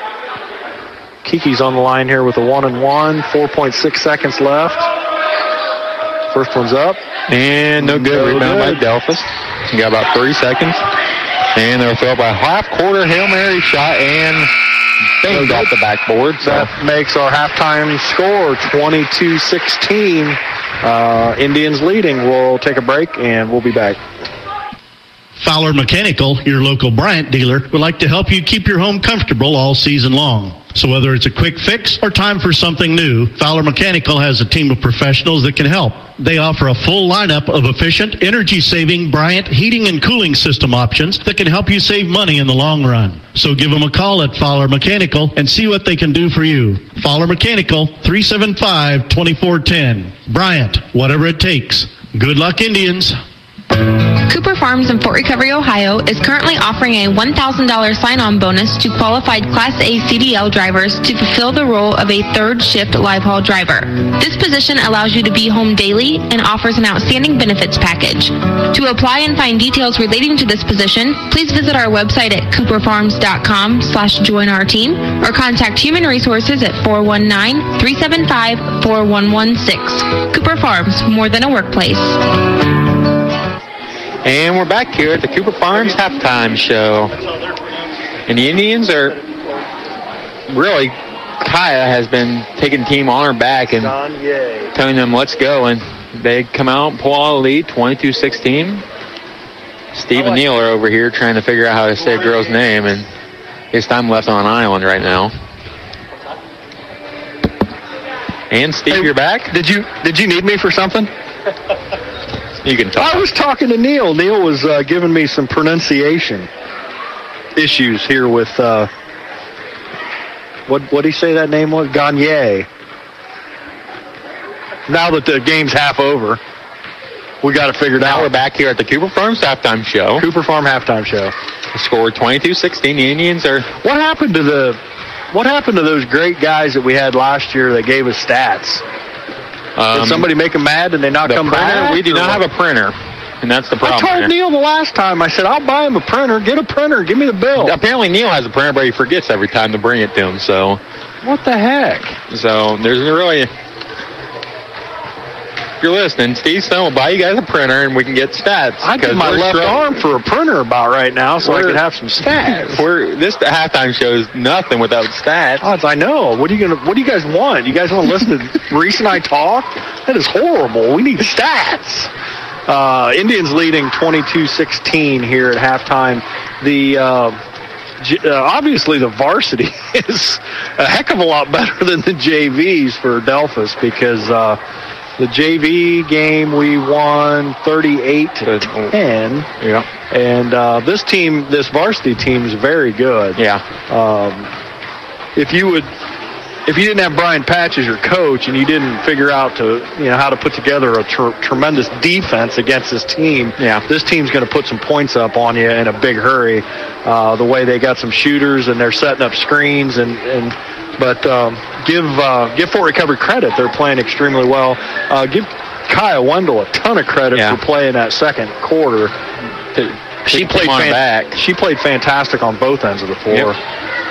Kiki's on the line here with a one and one. four point six seconds left. First one's up. And no good. No Rebound good. by Delphus. You got about thirty seconds. And they'll throw up a half-quarter Hail Mary shot and banged off the backboard. So That makes our halftime score twenty-two sixteen. Uh, Indians leading. We'll take a break, and we'll be back. Fowler Mechanical, your local Bryant dealer, would like to help you keep your home comfortable all season long. So whether it's a quick fix or time for something new, Fowler Mechanical has a team of professionals that can help. They offer a full lineup of efficient, energy-saving Bryant heating and cooling system options that can help you save money in the long run. So give them a call at Fowler Mechanical and see what they can do for you. Fowler Mechanical, three seven five, two four one zero. Bryant, whatever it takes. Good luck, Indians. Cooper Farms in Fort Recovery, Ohio is currently offering a one thousand dollars sign-on bonus to qualified Class A C D L drivers to fulfill the role of a third shift live haul driver. This position allows you to be home daily and offers an outstanding benefits package. To apply and find details relating to this position, please visit our website at cooperfarms.com slash join our team or contact Human Resources at four one nine, three seven five, four one one six. Cooper Farms, more than a workplace. And we're back here at the Cooper Farms halftime show. And the Indians are really, Kaya has been taking the team on her back and telling them, let's go. And they come out and pull out a lead, twenty-two sixteen. Steve and Neil are over here trying to figure out how to say a girl's name, and it's time left on an island right now. And Steve, hey, you're back? Did you did you need me for something? You can talk. I was talking to Neil. Neil was uh, giving me some pronunciation issues here with, uh, what what did he say that name was? Gagne. Now that the game's half over, we got to figure it now out. Now we're back here at the Cooper Farms halftime show. Cooper Farm halftime show. The score twenty-two sixteen. The Indians are... What happened to the... What happened to those great guys that we had last year that gave us stats? Um, Did somebody make them mad and they not come printer, back? We do not have a printer, and that's the problem. I told here. Neil the last time, I said, I'll buy him a printer. Get a printer. Give me the bill. Apparently Neil has a printer, but he forgets every time to bring it to him, so... What the heck? So, there's really... If you're listening, Steve Stone will buy you guys a printer and we can get stats. I'd give my left struggling. arm for a printer about right now so we're, I could have some stats. We're, this halftime show is nothing without stats. Oh, I know. What are you gonna? What do you guys want? You guys want to listen to Reese and I talk? That is horrible. We need stats. Uh, Indians leading twenty-two sixteen here at halftime. The uh, uh, obviously the varsity is a heck of a lot better than the J Vs for Delphus because. Uh, The J V game we won thirty-eight to ten. Yeah. And uh, this team, this varsity team is very good. Yeah. Um, if you would, if you didn't have Brian Patch as your coach and you didn't figure out to, you know, how to put together a tr- tremendous defense against this team, yeah. this team's going to put some points up on you in a big hurry. Uh, the way they got some shooters and they're setting up screens and and. But um, give uh, give Fort Recovery credit. They're playing extremely well. Uh, give Kaya Wendell a ton of credit yeah. for playing that second quarter. She played fan- back. She played fantastic on both ends of the floor. Yep.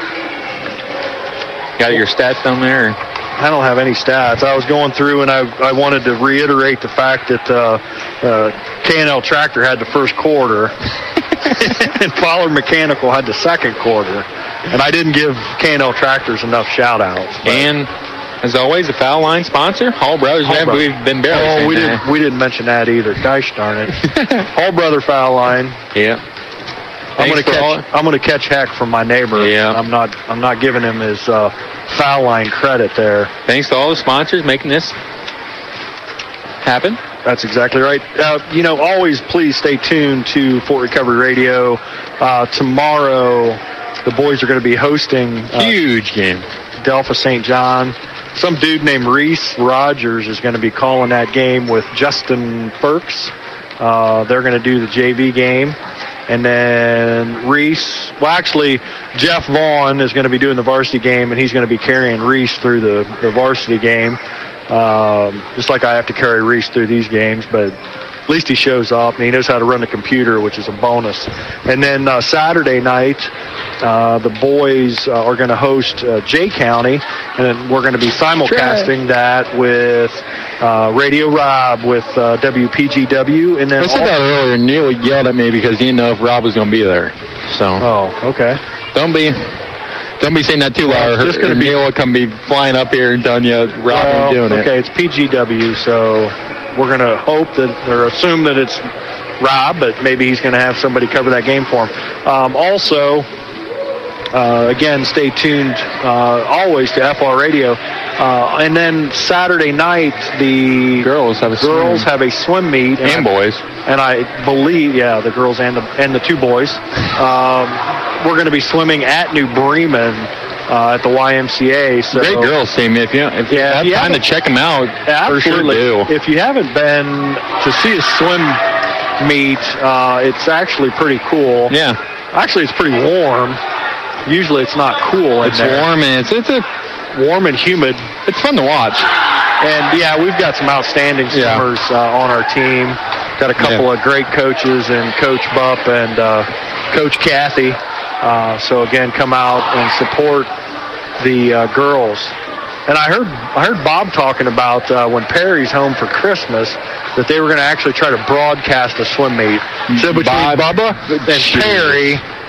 Got your stats down there? I don't have any stats. I was going through and I I wanted to reiterate the fact that uh, uh, K and L Tractor had the first quarter and Fowler Mechanical had the second quarter. And I didn't give K and L Tractors enough shout-outs. And, as always, a foul line sponsor, Hall Brothers. Hall Bro- We've been barely Oh, we didn't, we didn't mention that either. Gosh darn it. Hall Brother foul line. Yeah. I'm going to catch. I'm going to catch heck from my neighbor. Yeah. I'm not. I'm not giving him his uh, foul line credit there. Thanks to all the sponsors making this happen. That's exactly right. Uh, you know, always please stay tuned to Fort Recovery Radio. Uh, tomorrow, the boys are going to be hosting uh, huge game. Delphus Saint John. Some dude named Reese Rogers is going to be calling that game with Justin Firks. Uh, they're going to do the J V game. And then Reese, well, actually, Jeff Vaughn is going to be doing the varsity game, and he's going to be carrying Reese through the, the varsity game. Um, just like I have to carry Reese through these games, but at least he shows up and he knows how to run the computer, which is a bonus. And then uh, Saturday night, uh, the boys uh, are going to host uh, Jay County, and then we're going to be simulcasting that with uh, Radio Rob with uh, W P G W. And then I said that earlier. Neil yelled at me because he didn't know if Rob was going to be there. So. Oh, okay. Don't be. Don't be saying that too loud. Well, Neil be, will come be flying up here and telling you Rob well, doing okay, it. Okay, it's P G W, so we're going to hope that, or assume that it's Rob, but maybe he's going to have somebody cover that game for him. Um, also, uh, again, stay tuned uh, always to F R Radio. Uh, and then Saturday night, the girls have a girls swim. have a swim meet, and, and I, boys. And I believe, yeah, the girls and the and the two boys. Um, we're going to be swimming at New Bremen uh, at the Y M C A. So great girls team. If you if you yeah, have if you time to check them out, absolutely. For sure do. If you haven't been to see a swim meet, uh, it's actually pretty cool. Yeah, actually, it's pretty warm. Usually, it's not cool. It's in there. warm and it's it's a warm and humid. It's fun to watch. And yeah, we've got some outstanding swimmers yeah. uh, on our team. Got a couple yeah. of great coaches and Coach Bupp and uh, Coach Kathy. Uh, so again, come out and support the uh, girls. And I heard I heard Bob talking about uh, when Perry's home for Christmas that they were going to actually try to broadcast a swim meet. So between Bob, Bubba and Perry,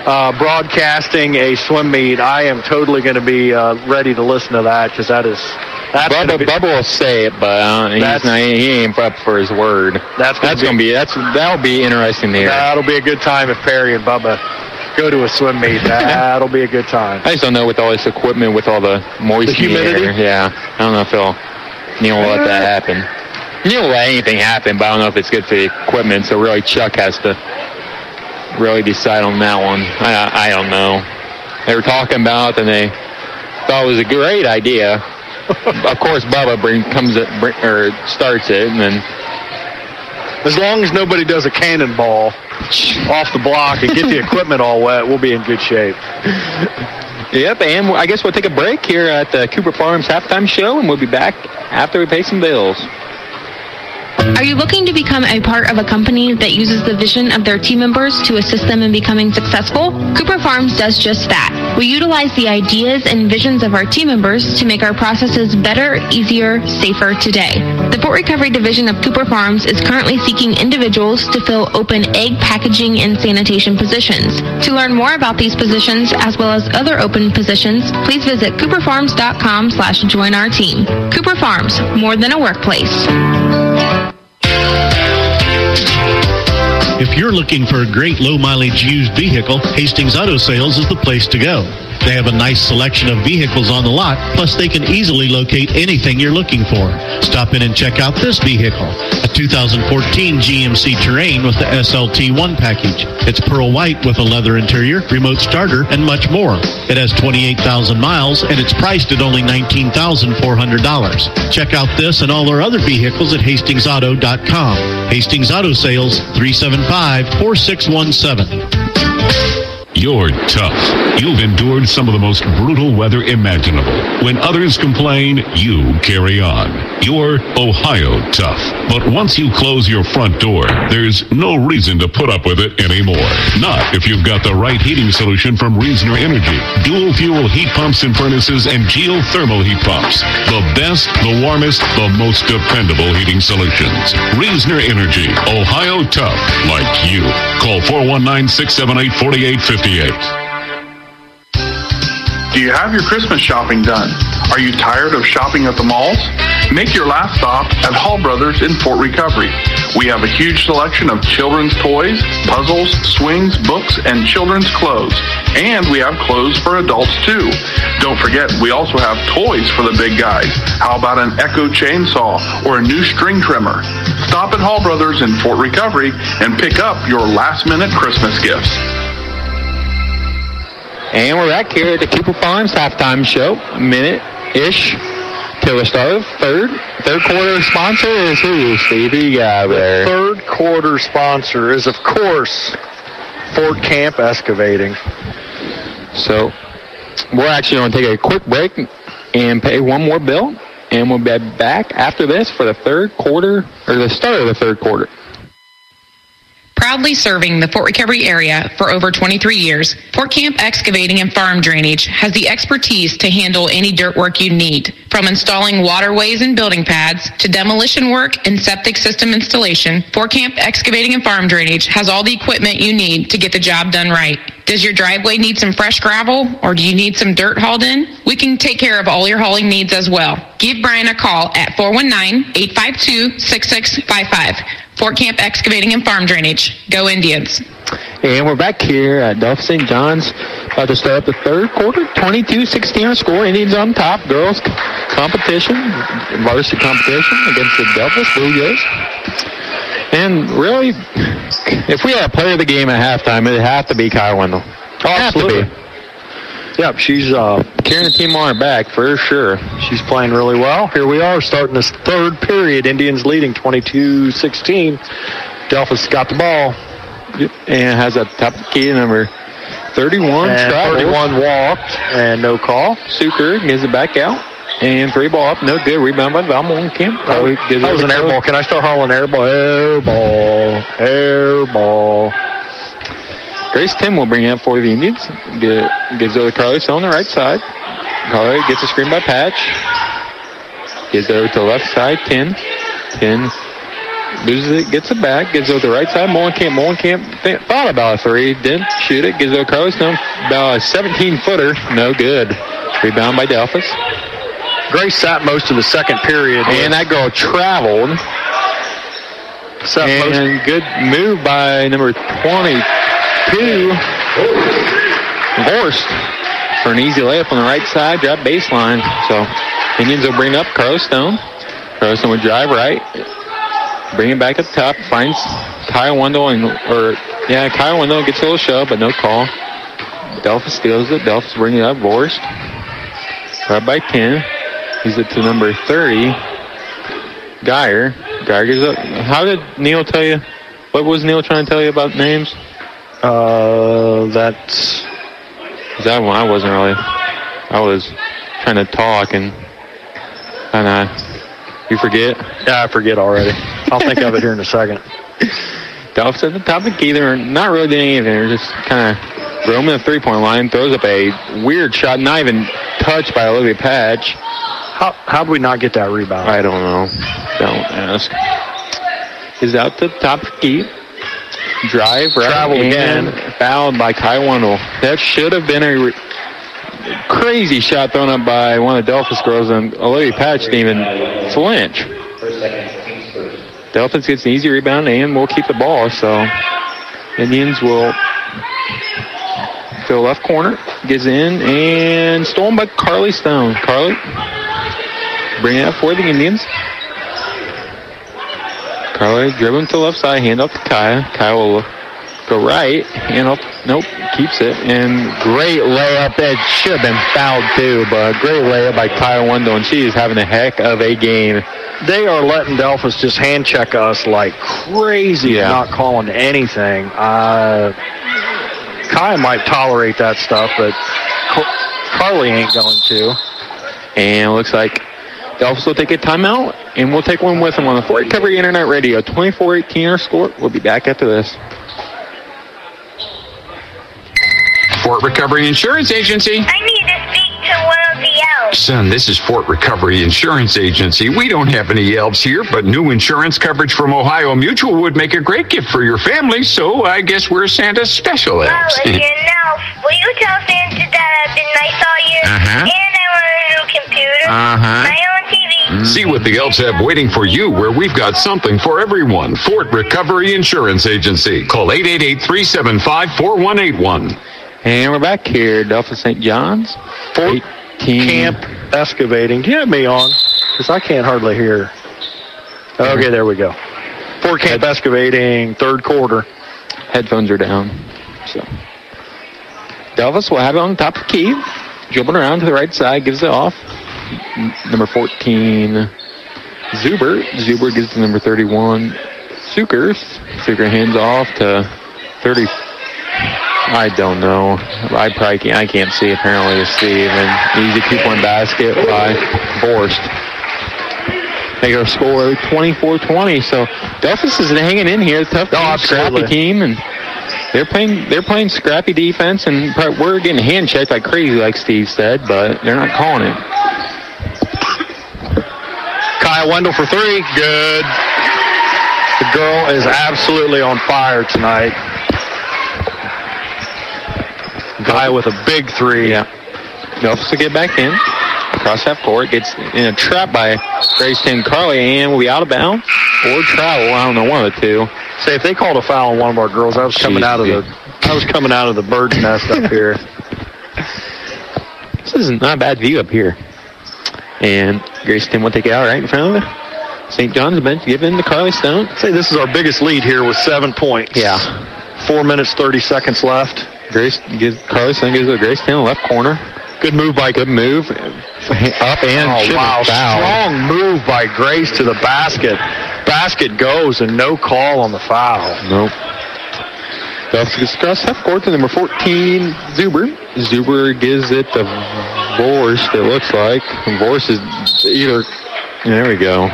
uh, broadcasting a swim meet, I am totally going to be uh, ready to listen to that because that is. That's Bubba, be, Bubba will say it, but uh, he's not, he ain't up for his word. That's that's going to be that's that'll be interesting to hear. That'll be a good time if Perry and Bubba go to a swim meet. That'll be a good time. I just don't know with all this equipment, with all the moisture, the humidity. In the air. Yeah, I don't know if he'll Neil will let that happen. Neil will let anything happen, but I don't know if it's good for the equipment. So really, Chuck has to really decide on that one. I I don't know. They were talking about, and they thought it was a great idea. Of course, Bubba bring, comes it, bring, or starts it, and then as long as nobody does a cannonball off the block and get the equipment all wet, we'll be in good shape. Yep, and I guess we'll take a break here at the Cooper Farms halftime show, and we'll be back after we pay some bills. Are you looking to become a part of a company that uses the vision of their team members to assist them in becoming successful? Cooper Farms does just that. We utilize the ideas and visions of our team members to make our processes better, easier, safer today. The Port Recovery Division of Cooper Farms is currently seeking individuals to fill open egg packaging and sanitation positions. To learn more about these positions, as well as other open positions, please visit cooperfarms.com slash join our team. Cooper Farms, more than a workplace. If you're looking for a great low-mileage used vehicle, Hastings Auto Sales is the place to go. They have a nice selection of vehicles on the lot, plus they can easily locate anything you're looking for. Stop in and check out this vehicle, a two thousand fourteen G M C Terrain with the S L T one package. It's pearl white with a leather interior, remote starter, and much more. It has twenty-eight thousand miles, and it's priced at only nineteen thousand four hundred dollars. Check out this and all our other vehicles at hastings auto dot com. Hastings Auto Sales, three seven five, four six one seven. You're tough. You've endured some of the most brutal weather imaginable. When others complain, you carry on. You're Ohio tough. But once you close your front door, there's no reason to put up with it anymore. Not if you've got the right heating solution from Reasoner Energy. Dual fuel heat pumps and furnaces and geothermal heat pumps. The best, the warmest, the most dependable heating solutions. Reasoner Energy. Ohio tough. Like you. Call four one nine, six seven eight, four eight five eight. Do you have your Christmas shopping done? Are you tired of shopping at the malls? Make your last stop at Hall Brothers in Fort Recovery. We have a huge selection of children's toys, puzzles, swings, books, and children's clothes. And we have clothes for adults too. Don't forget, we also have toys for the big guys. How about an Echo chainsaw or a new string trimmer? Stop at Hall Brothers in Fort Recovery and pick up your last-minute Christmas gifts. And we're back here at the Cooper Farms halftime show. A minute-ish till the start of third. Third quarter sponsor is who, Steve? Who you got there? The third quarter sponsor is, of course, Fort Camp Excavating. So we're actually going to take a quick break and pay one more bill. And we'll be back after this for the third quarter, or the start of the third quarter. Proudly serving the Fort Recovery area for over twenty-three years, Fort Camp Excavating and Farm Drainage has the expertise to handle any dirt work you need. From installing waterways and building pads to demolition work and septic system installation, Fort Camp Excavating and Farm Drainage has all the equipment you need to get the job done right. Does your driveway need some fresh gravel, or do you need some dirt hauled in? We can take care of all your hauling needs as well. Give Brian a call at four one nine, eight five two, six six five five. Fort Camp Excavating and Farm Drainage. Go Indians. And we're back here at Delph Saint John's, about to start up the third quarter. twenty-two sixteen our score. Indians on top. Girls competition, varsity competition against the Delphus Blue Jays. And really, if we had a player of the game at halftime, it'd have to be Kyle Wendell. Oh, absolutely. Yep, she's uh, carrying the team on her back for sure. She's playing really well. Here we are starting this third period. Indians leading twenty-two sixteen. Delphus got the ball. Yep. And has a top key number thirty-one. And thirty-one walked and no call. Suker gives it back out. And three ball up. No good. Rebound by Valmont Kemp. Oh, that was an air ball. Can I start hauling air ball? Air ball. Air ball. Grace Tim will bring it up for the Indians. Get, gives it over to Carlos on the right side. Carlos gets a screen by Patch. Gives it over to the left side. ten. ten. loses it, gets it back, gives it to the right side. Molenkamp, Molenkamp th- thought about a three, didn't shoot it, gives it to Carly Stone. About a seventeen-footer, no good. Rebound by Delphus. Grace sat most of the second period. And that girl traveled. Sat and most. good move by number twenty-two, Vorst, for an easy layup on the right side, drop baseline. So Indians will bring up Carly Stone. Carly Stone would drive right, bring it back up top, finds Kyle Wendell, and, or, yeah, Kyle Wendell gets a little shove, but no call. Delphus steals it. Delphus bringing it up. Vorst. Right by ten. He's it to number thirty. Geyer. Geyer gives up. How did Neil tell you? What was Neil trying to tell you about names? Uh, that's... That one, I wasn't really. I was trying to talk and kind of... You forget? Yeah, I forget already. I'll think of it here in a second. Delphus at the top of the key. They're not really doing anything. They're just kind of roaming the three-point line. Throws up a weird shot, not even touched by Olivia Patch. How how did we not get that rebound? I don't know. Don't ask. Is out to the top of the key. Drive, right, Travel again. Fouled by Kai Wendell. That should have been a re- crazy shot thrown up by one of the Delphus girls, and Olivia Patch didn't even flinch. Delphus gets an easy rebound, and we'll keep the ball. So Indians will to the left corner, gets in, and stolen by Carly Stone. Carly, bring it up for the Indians. Carly dribbling to the left side, hand off to Kaya. Kaya will go right, hand off, nope, keeps it. And great layup. That should have been fouled too, but great layup by Kaya Wendell, and she is having a heck of a game. They are letting Delphus just hand check us like crazy, yeah. Not calling anything. Uh, Kaya might tolerate that stuff, but Carly ain't going to. And it looks like Delphus will take a timeout, and we'll take one with them on the Fort Recovery Internet Radio. twenty-four eighteen our score. We'll be back after this. Fort Recovery Insurance Agency. I need to speak to one of the elves. Son, this is Fort Recovery Insurance Agency. We don't have any elves here, but new insurance coverage from Ohio Mutual would make a great gift for your family, so I guess we're Santa's special elves. Well, if you're an elf, will you tell Santa that I've been nice all year? Uh-huh. And I want a new computer. Uh-huh. My own T V. Mm-hmm. See what the elves have waiting for you, where we've got something for everyone. Fort Recovery Insurance Agency. Call eight eight eight, three seven five, four one eight one. And we're back here, Delphus Saint John's. Fort Camp Excavating. Do you have me on? Because I can't hardly hear. Okay, there we go. Fort Camp Head- Excavating, third quarter. Headphones are down. So Delphus will have it on the top of the key. Dribbling around to the right side, gives it off. Number fourteen, Zuber. Zuber gives to number thirty-one, Sukers. Suker hands off to thirty. I don't know. I probably can't. I can't see. Apparently, it's Steve. And easy two-point basket by Vorst. They go score twenty-four twenty. So Delphus is hanging in here. Tough, oh, scrappy team, and they're playing. They're playing scrappy defense, and we're getting hand checked like crazy, like Steve said. But they're not calling it. Kaya Wendell for three. Good. The girl is absolutely on fire tonight. Guy with a big three. Yeah. Delphus to get back in. Across half court. Gets in a trap by Grace Ten Carly, and will be out of bounds or travel. I don't know, one of the two. Say, if they called a foul on one of our girls, I was coming Jeez, out of the I was coming out of the bird's nest up here. This is not a bad view up here. And Grace Ten will take it out right in front of her. Saint John's bench given to Carly Stone. Say, this is our biggest lead here with seven points. Yeah. Four minutes, thirty seconds left. Grace gives Carly Stone gives it to Grace Ten, left corner. Good move by good move. Up and oh, wow. Strong move by Grace to the basket. Basket goes and no call on the foul. Nope. Delphus gets across half court to number fourteen, Zuber. Zuber gives it to Vorst, it looks like. And Vorst is either. There we go.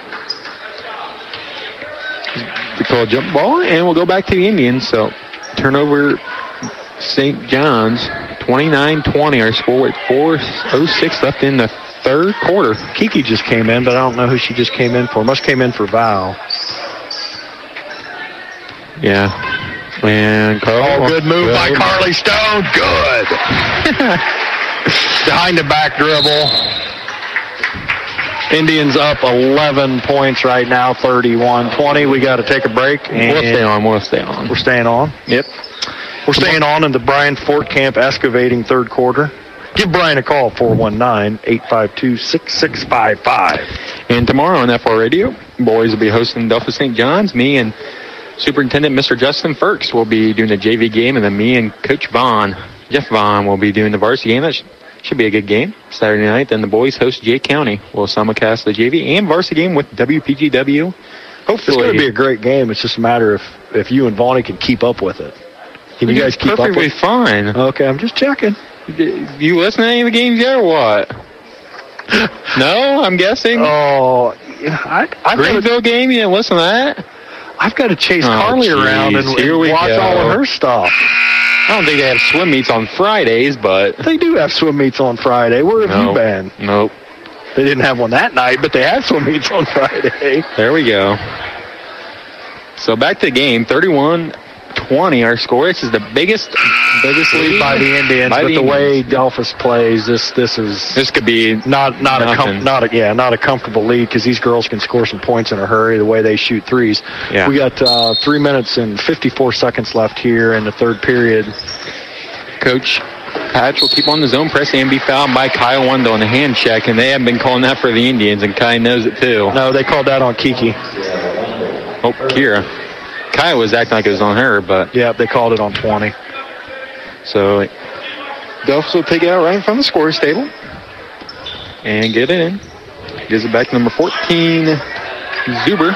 We call a jump ball, and we'll go back to the Indians. So turnover. Saint John's, twenty-nine twenty. Our score with four oh six left in the third quarter. Kiki just came in, but I don't know who she just came in for. Must came in for Val. Yeah. And Carl. Oh, good move well, by Carly Stone. Good. Behind the back dribble. Indians up eleven points right now, thirty-one twenty. We got to take a break. And we'll stay on. We'll stay on. We're staying on. Yep. We're staying on in the Brian Fort Camp excavating third quarter. Give Brian a call, four one nine, eight five two, six six five five. And tomorrow on F R Radio, boys will be hosting Delphos Saint John's. Me and Superintendent Mister Justin Firks will be doing the J V game, and then me and Coach Vaughn, Jeff Vaughn, will be doing the varsity game. That sh- should be a good game. Saturday night, then the boys host Jay County. We'll simulcast the J V and varsity game with W P G W. Hopefully. It's going to be a great game. It's just a matter of if you and Vaughn can keep up with it. Can you guys keep up with it? Perfectly fine. Okay, I'm just checking. You listen to any of the games yet or what? No, I'm guessing. Oh, I, I Greenville game, you didn't listen to that? I've got to chase oh, Carly geez. around and, Here and we watch go. all of her stuff. I don't think they have swim meets on Fridays, but... They do have swim meets on Friday. Where have nope. you been? Nope. They didn't have one that night, but they had swim meets on Friday. There we go. So back to the game, thirty-one twenty our score. This is the biggest biggest lead by the Indians, by but the, the way Indians. Delphos plays, this this is this could be not not a com- not a yeah not a comfortable lead because these girls can score some points in a hurry. The way they shoot threes. Yeah. We got uh, three minutes and fifty-four seconds left here in the third period. Coach Patch will keep on the zone press and be fouled by Kyle Wendell on the hand check, and they haven't been calling that for the Indians, and Kai knows it too. No, they called that on Kiki. Oh, Kira. Kyle was acting like it was on her, but... Yeah, they called it on twenty. So, Delphos will take it out right in front of the scorer's table. And get it in. Gives it back to number fourteen, Zuber.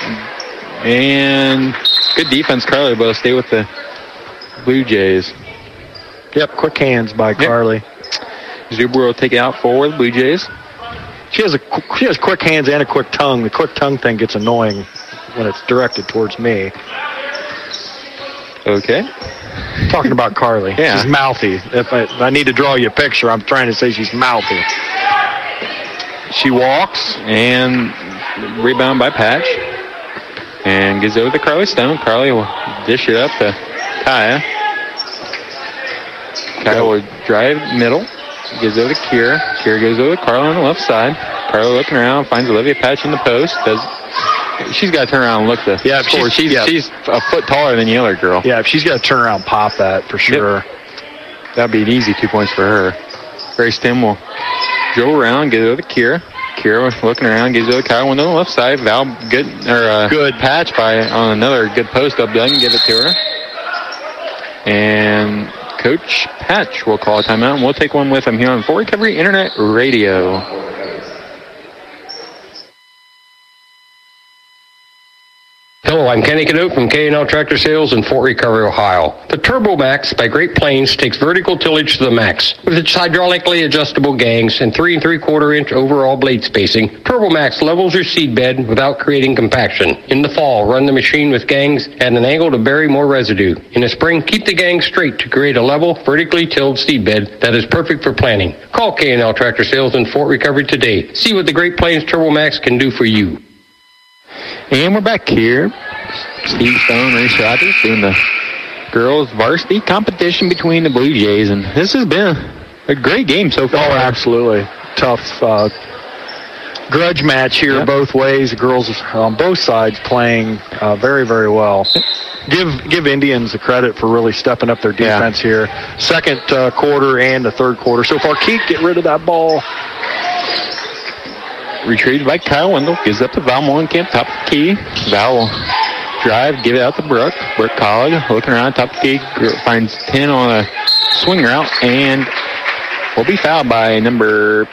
And good defense, Carly, but stay with the Blue Jays. Yep, quick hands by Carly. Yep. Zuber will take it out for the Blue Jays. She has a she has quick hands and a quick tongue. The quick tongue thing gets annoying when it's directed towards me. Okay. Talking about Carly. Yeah. She's mouthy. If I, if I need to draw you a picture, I'm trying to say she's mouthy. She walks and rebound by Patch. And gives it over to Carly Stone. Carly will dish it up to Kaya. Kaya will drive middle. Gives it over to Kira. Kira goes over to Carly on the left side. Carly looking around, finds Olivia Patch in the post. Does She's got to turn around and look the yeah, score. She's, she's, yeah. she's a foot taller than the other girl. Yeah, if she's got to turn around and pop that for sure. Yep. That'd be an easy two points for her. Grace Tim will go around, get it over to Kira. Kira looking around, gives it over to Kyle. One on the left side. Val, good, or uh, good Patch by on another good post up. Doesn't give it to her. And Coach Patch will call a timeout, and we'll take one with him here on Fort Recovery Internet Radio. Hello, I'm Kenny Cadote from K and L Tractor Sales in Fort Recovery, Ohio. The Turbo Max by Great Plains takes vertical tillage to the max. With its hydraulically adjustable gangs and three and three quarter inch overall blade spacing, Turbo Max levels your seed bed without creating compaction. In the fall, run the machine with gangs at an angle to bury more residue. In the spring, keep the gangs straight to create a level, vertically tilled seed bed that is perfect for planting. Call K and L Tractor Sales in Fort Recovery today. See what the Great Plains Turbo Max can do for you. And we're back here. Steve Stone, Race Rogers doing the girls varsity competition between the Blue Jays. And this has been a great game so far. Oh, absolutely. Tough uh, grudge match here yep. both ways. The girls on both sides playing uh, very, very well. Give give Indians the credit for really stepping up their defense yeah. here. Second uh, quarter and the third quarter. So far, Keith, get rid of that ball. Retrieved by Kyle Wendell. Gives up to Val Molenkamp, top of the key. Val will drive, give it out to Brooke. Brooke Collig looking around, top of the key. Finds ten on a swing route and will be fouled by number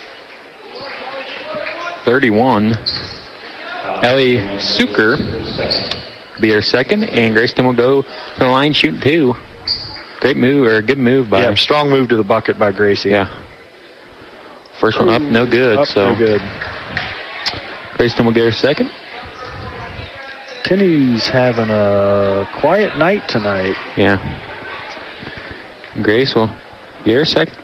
thirty-one, Ellie Suker. Be her second, and Grayston will go to the line shooting two. Great move, or good move by... Yeah, strong move to the bucket by Gracie. Yeah. First one up, no good. Up, so no good. Grayston will get her second. Kenny's having a quiet night tonight. Yeah. Grace will get her second.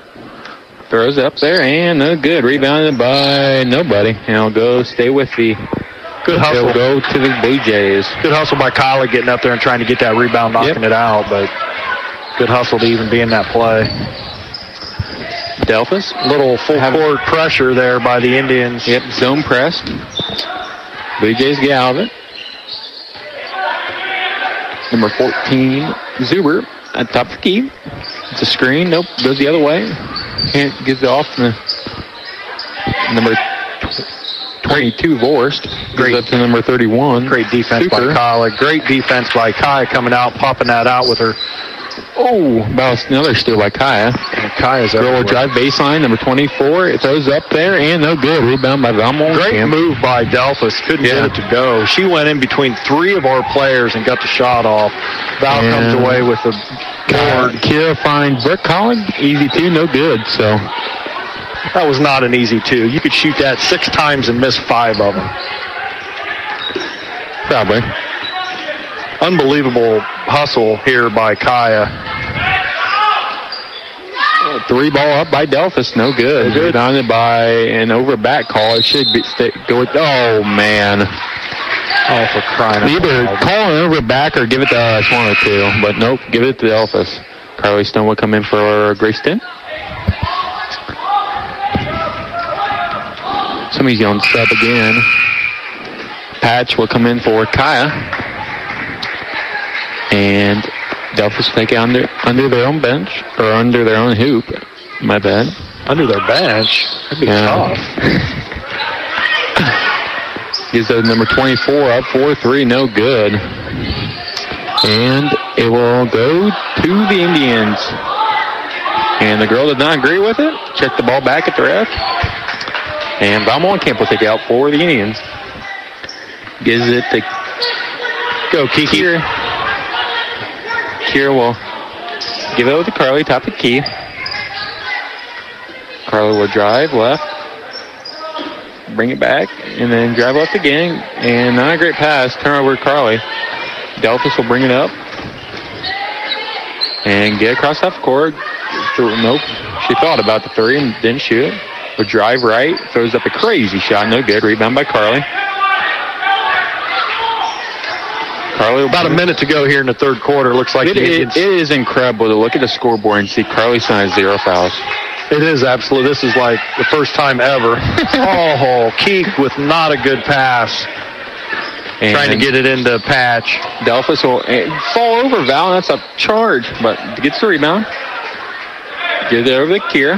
Throws up there, and no good. Rebounded by nobody. And I'll go stay with the Good hustle. It'll go to the Blue Jays. Good hustle by Kylie getting up there and trying to get that rebound, knocking Yep. it out, but good hustle to even be in that play. Delphus. Little full court pressure there by the Indians. Yep, zone pressed. Blue Jays get out of it. Number fourteen, Zuber, at top of the key. It's a screen. Nope, goes the other way. Can't get it off. The number twenty-two, Vorst. Goes up to number thirty-one. Great defense Super. by Kylie. Great defense by Kaya coming out, popping that out with her. Oh, about another steal by Kaya. And Kaya's Girl everywhere. drive baseline, number twenty-four. It throws up there, and no good. Rebound by Valmont. Great move by Delphus. Couldn't Yeah. get it to go. She went in between three of our players and got the shot off. Val And comes away with the board. Kira finds Brooke Collins. Easy two, no good. So That was not an easy two. You could shoot that six times and miss five of them. probably. Unbelievable hustle here by Kaya. Three ball up by Delphus, no good. No good. Rebounded by an over back call. It should be stay, go with. Oh man! Oh, for crying out Either loud. call an over back or give it to us, one or two. But nope, give it to Delphus. Carly Stone will come in for Grayston. Somebody's going to sub again. Patch will come in for Kaya. And Delphus will take it under, under their own bench, or under their own hoop. My bad. Under their bench? That'd be Yeah. tough. Gives the number twenty-four up four three, no good. And it will go to the Indians. And the girl did not agree with it. Check the ball back at the ref. And Valmont Camp will take it out for the Indians. Gives it to go Kiki. Kira. Kira will give it over to Carly, top of the key. Carly will drive left. Bring it back, and then drive left again. And not a great pass. Turn over to Carly. Delphus will bring it up. And get across half court. Nope. She thought about the three and didn't shoot it. Will drive right. Throws up a crazy shot. No good. Rebound by Carly. Carly About a minute to go here in the third quarter. Looks like It, the it, Indians. it is incredible to look at the scoreboard and see Carly Stein has zero fouls. It is absolutely. This is like the first time ever. Oh, Keek with not a good pass. And Trying to get it into Patch. Delphus will eh, fall over Val, and that's a charge, but gets the rebound. Give it over to Kira.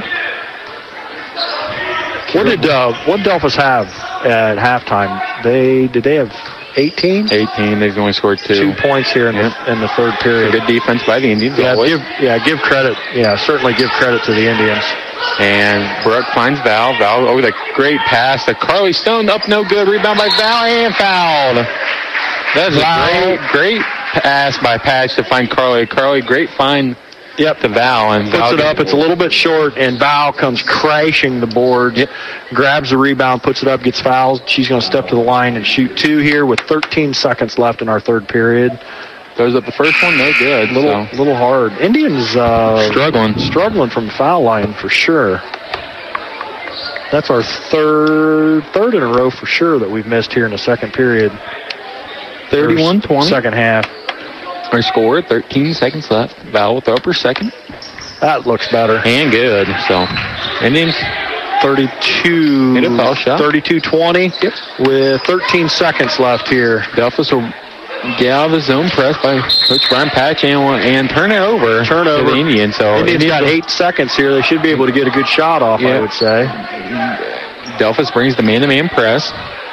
What did uh, what did Delphus have at halftime? They did they have eighteen? eighteen. They've only scored two. Two points here in, Yep. the, in the third period. Good defense by the Indians. Yeah, always. give yeah give credit. Yeah, certainly give credit to the Indians. And Brooke finds Val. Val over the great pass to Carly Stone. Up no good. Rebound by Val and fouled. That's Wow. a great, great pass by Patch to find Carly. Carly, great find. Yep, to Val. And Puts Val it up. It's a little bit short, and Val comes crashing the board. Yep. Grabs the rebound, puts it up, gets fouled. She's going to step to the line and shoot two here with thirteen seconds left in our third period. Throws up the first one, no good. Little, so. little hard. Indians uh, Struggling. struggling from the foul line for sure. That's our third, third in a row for sure that we've missed here in the second period. thirty-one twenty. Second half. Our score, thirteen seconds left. Val will throw up her second. That looks better. And good. So, Indians thirty-two. hit a foul shot. thirty-two twenty. Yep. With thirteen seconds left here. Delphus will get out of the zone press by Coach Brian Patch and, and turn it over. Turnover. To the Indians. So Indians Indians got will- eight seconds here. They should be able to get a good shot off, I Yeah. would say. Delphus brings the man-to-man press.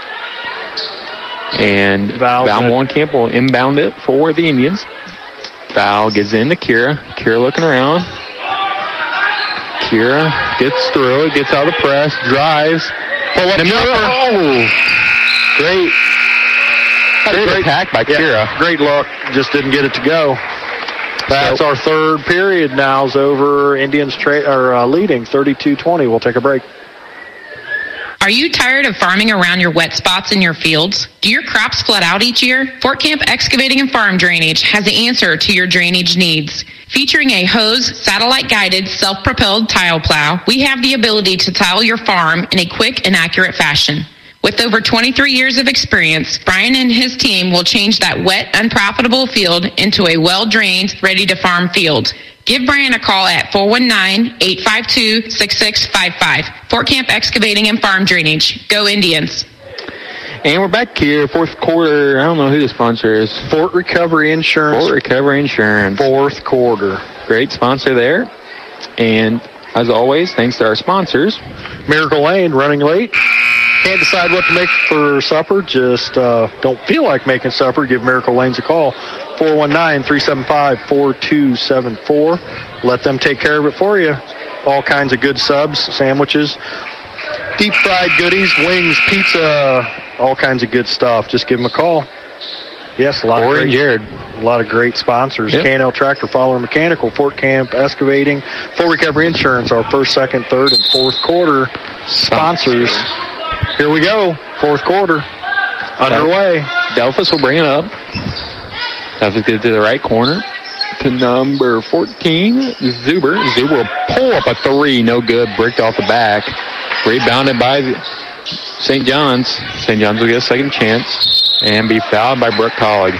And Val- Val Molenkamp will inbound it for the Indians. Val gets into Kira. Kira looking around. Kira gets through it, gets out of the press, drives. Pull up And jumper. oh! Great. Great, Great- attack by Yeah, Kira. great look. Just didn't get it to go. That's So- our third period now is over. Indians tra- are uh, leading thirty-two twenty. We'll take a break. Are you tired of farming around your wet spots in your fields? Do your crops flood out each year? Fort Camp Excavating and Farm Drainage has the answer to your drainage needs. Featuring a hose, satellite-guided, self-propelled tile plow, we have the ability to tile your farm in a quick and accurate fashion. With over twenty-three years of experience, Brian and his team will change that wet, unprofitable field into a well-drained, ready-to-farm field. Give Brian a call at four one nine, eight five two, six six five five. Fort Camp Excavating and Farm Drainage. Go Indians. And we're back here, fourth quarter. I don't know who the sponsor is. Fort Recovery Insurance. Fort Recovery Insurance. Fourth quarter. Great sponsor there. And as always, thanks to our sponsors. Miracle Lane, running late. Can't decide what to make for supper. Just uh, don't feel like making supper. Give Miracle Lanes a call. four one nine, three seven five, four two seven four. Let them take care of it for you. All kinds of good subs, sandwiches, deep fried goodies, wings, pizza, all kinds of good stuff. Just give them a call. Yes, a lot Corey of great, Jared. A lot of great sponsors. Yep. K and L Tractor, Fowler Mechanical, Fort Camp Excavating, Fort Recovery Insurance, our first, second, third, and fourth quarter sponsors. Here we go. Fourth quarter. Underway. Delphus will bring it up. Delphus gets to the right corner to number fourteen, Zuber. Zuber will pull up a three. No good. Bricked off the back. Rebounded by Saint John's. Saint John's will get a second chance and be fouled by Brooke Collig.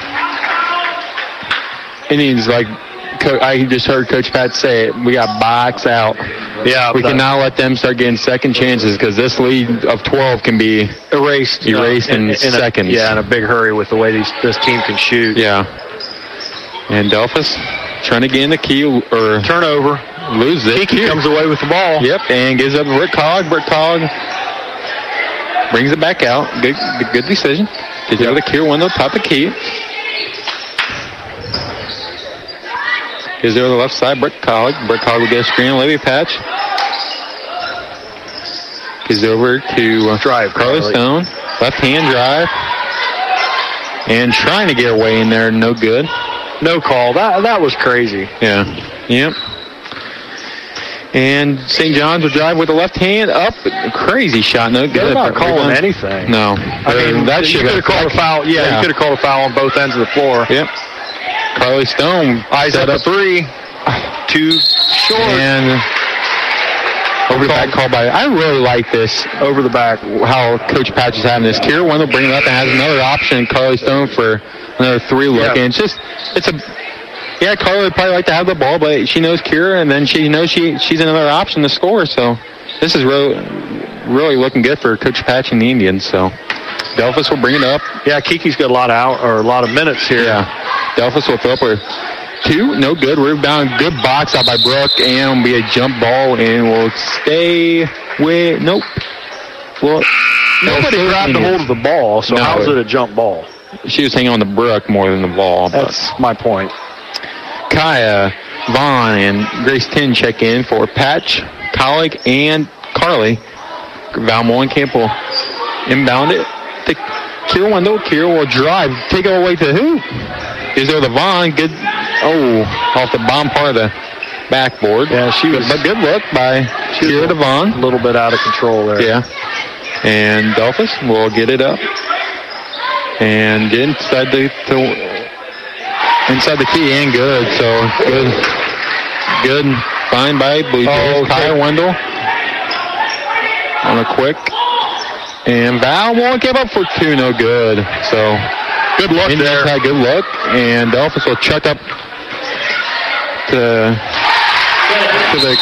Indians, like I just heard Coach Pat say it, we got box out. Yeah, we cannot let them start getting second chances because this lead of twelve can be erased, erased uh, in, in, in seconds. A, yeah, in a big hurry with the way these, this team can shoot. Yeah. And Delphus trying to get in the key or turnover, lose it. He comes away with the ball. Yep, and gives up to Brick Cog. Brick Cog brings it back out. Good, good decision. Gives it over the key window, top of key. Gives it over the left side, Brick Cog. Brick Cog will get a screen, Levy Patch. Gives it over to uh, drive, Carly Stone. Left hand drive. And trying to get away in there, no good. No call. That that was crazy. Yeah. Yep. And Saint John's will drive with the left hand up. Crazy shot, no good. They're not calling anything. No. I mean, that you could have called a foul. Yeah, yeah. you could have called a foul on both ends of the floor. Yep. Carly Stone eyes up a three. Too short. And over the back call by, I really like this. Over the back. How Coach Patch is having this. Kira Wendell bring it up and has another option. Carly Stone for another three look. Yeah. And it's just, it's a, yeah, Carly would probably like to have the ball, but she knows Kira, and then she knows she she's another option to score. So this is really, really looking good for Coach Patch and the Indians. So Delphus will bring it up. Yeah, Kiki's got a lot of out or a lot of minutes here. Yeah, Delphus will throw up her two. No good. Rebound. Good box out by Brooke, and will be a jump ball, and will stay with. Nope. Well, nobody grabbed a hold of the ball. So no, how is it a jump ball? She was hanging on the Brooke more than the ball. That's my point. Kaya, Vaughn, and Grace Tin check in for Patch, Collig, and Carly. Val Molenkamp will inbound it to Kira Wendell. Kira will drive. Take it away to who? Is there the Vaughn? Good. Oh, off the bottom part of the backboard. Yeah, she was. But good look by Kira Devon. A little bit out of control there. Yeah. And Delphus will get it up and get inside the. To, Inside the key and good, so good, good find by Blue Jays. Oh, okay. Kyle Wendell on a quick, and Val won't give up for two, no good. So good luck there. Had good luck, and Delphus will chuck up to to the.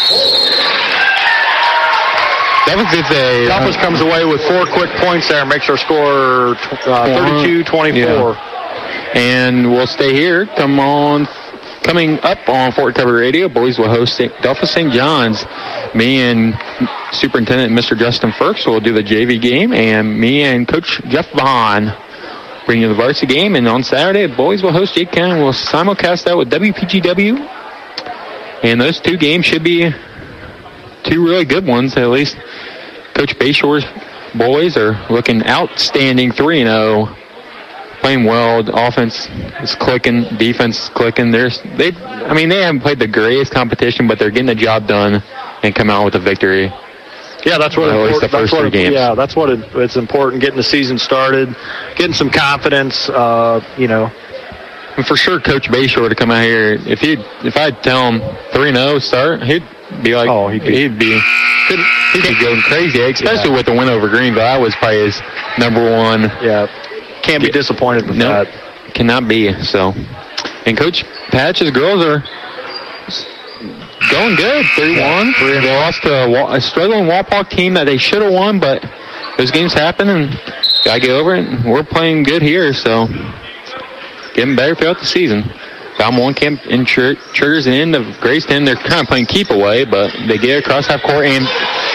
Delphus gets a. Delphus uh, comes away with four quick points there, makes our score uh, thirty-two twenty-four. Yeah. And we'll stay here. Come on, coming up on Fort Recovery Radio, boys will host Delphus Saint John's. Me and Superintendent Mister Justin Firks will do the J V game, and me and Coach Jeff Vaughn bring you the varsity game. And on Saturday, boys will host Jake County. We'll simulcast that with W P G W. And those two games should be two really good ones. At least Coach Bayshore's boys are looking outstanding, three and oh. Playing well. The offense is clicking. Defense is clicking. There's they. I mean, they haven't played the greatest competition, but they're getting the job done and come out with a victory. Yeah, that's what. At least the first three games. Yeah, that's what it, it's important. Getting the season started, getting some confidence. Uh, you know, and for sure, Coach Bayshore to come out here. If he, if I tell him three and zero start, he'd be like, oh, he'd be, he'd be, he'd be going crazy, especially yeah. with the win over Greenville. That was probably his number one. Yeah, can't be disappointed with nope, that. Cannot be. So, and Coach Patch's girls are going good. three one. Yeah. They lost to a, a struggling Walpock team that they should have won, but those games happen, and got to get over it. And we're playing good here, so getting better throughout the season. Valmont Camp in Tr- triggers an end of Graceton. They're kind of playing keep away, but they get it across half court and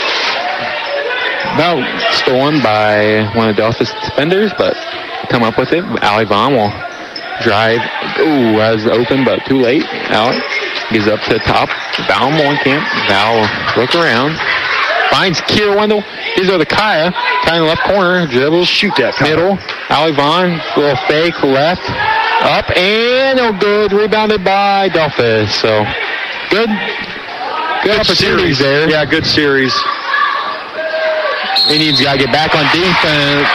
about stolen by one of the Delphus defenders, but come up with it. Allie Vaughn will drive. Ooh, that was open, but too late. Allie gets up to the top. Valmont Camp. Val will look around. Finds Kiera Wendell. Gives her to Kaya. Kaya in the left corner. Dribbles. Shoot that middle. Allie Vaughn. Little fake left. Up and no good. Rebounded by Delphus. So good. Good, good series there. Yeah, good series. Indians got to get back on defense.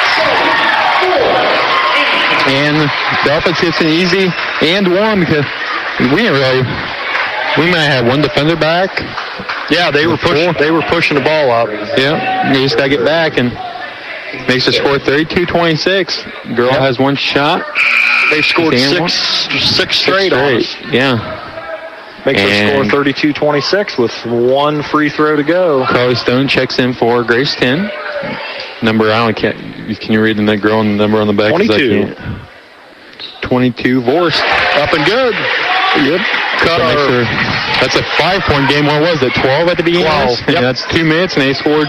And Delphus gets an easy and one because we didn't really. We might have one defender back. Yeah, they were pushing. They were pushing the ball out. Yeah, they just got to get back and makes the score thirty-two twenty-six. Girl yep. has one shot. They've scored six, six straight on us. Yeah. Makes the score thirty-two twenty-six with one free throw to go. Carly Stone checks in for Grace ten. Number, I don't can't. Can you read the girl and the number on the back? twenty-two. twenty-two. Vorst. Up and good. Yep. Cut so her, that's a five-point game. What was it? twelve at the beginning? twelve. Yep. And that's two minutes, and they scored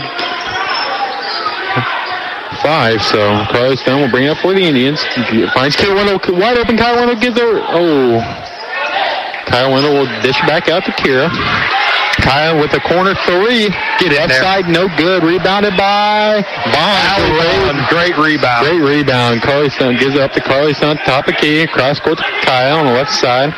five. So Carly Stone will bring it up for the Indians. Finds Kyle Wendell wide open. Kyle Wendell gives her. Oh. Kyle Wendell will dish back out to Kira. Kyle with a corner three. Get it outside, no good. Rebounded by Vaughn. Great rebound. Great rebound. Carly Stone gives it up to Carly Stone. Top of key. Cross court to Kyle on the left side.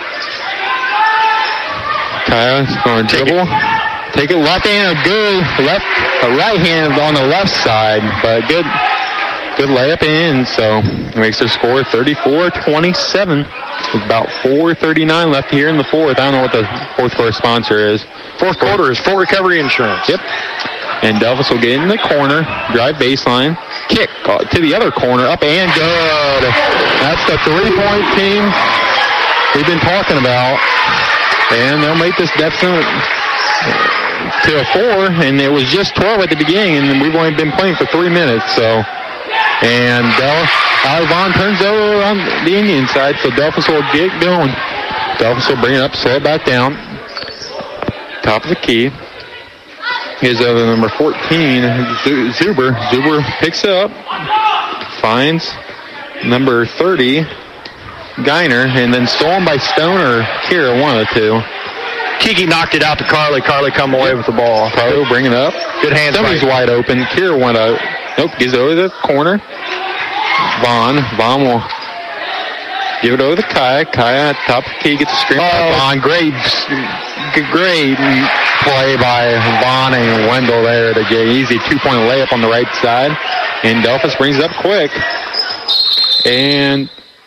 Kyle's going to dribble. It. Take it left hand, good left, a right hand on the left side, but good, good layup in. So it makes their score thirty-four twenty-seven. With about four thirty-nine left here in the fourth. I don't know what the fourth quarter sponsor is. Fourth quarter is Fort Recovery Insurance. Yep. And Delphus will get in the corner, drive baseline, kick to the other corner, up and good. That's the three-point team we've been talking about. And they'll make this deficit to a four, and it was just twelve at the beginning, and we've only been playing for three minutes. So, and Del Allie Vaughn turns over on the Indian side, so Delphus will get going. Delphus will bring it up, slow it back down. Top of the key is over number fourteen, Zuber. Zuber picks it up, finds number thirty. Geiner, and then stolen by Stone or Kira, one of the two. Kiki knocked it out to Carly. Carly come away with the ball. Carly will bring it up. Good hands. Somebody's wide open. Kira went out. Nope, gives it over the corner. Vaughn. Vaughn will give it over to Kaya. Kaya at the top of the key gets a screen. Oh, Vaughn. Great, great play by Vaughn and Wendell there to get an easy two-point layup on the right side. And Delphus brings it up quick. And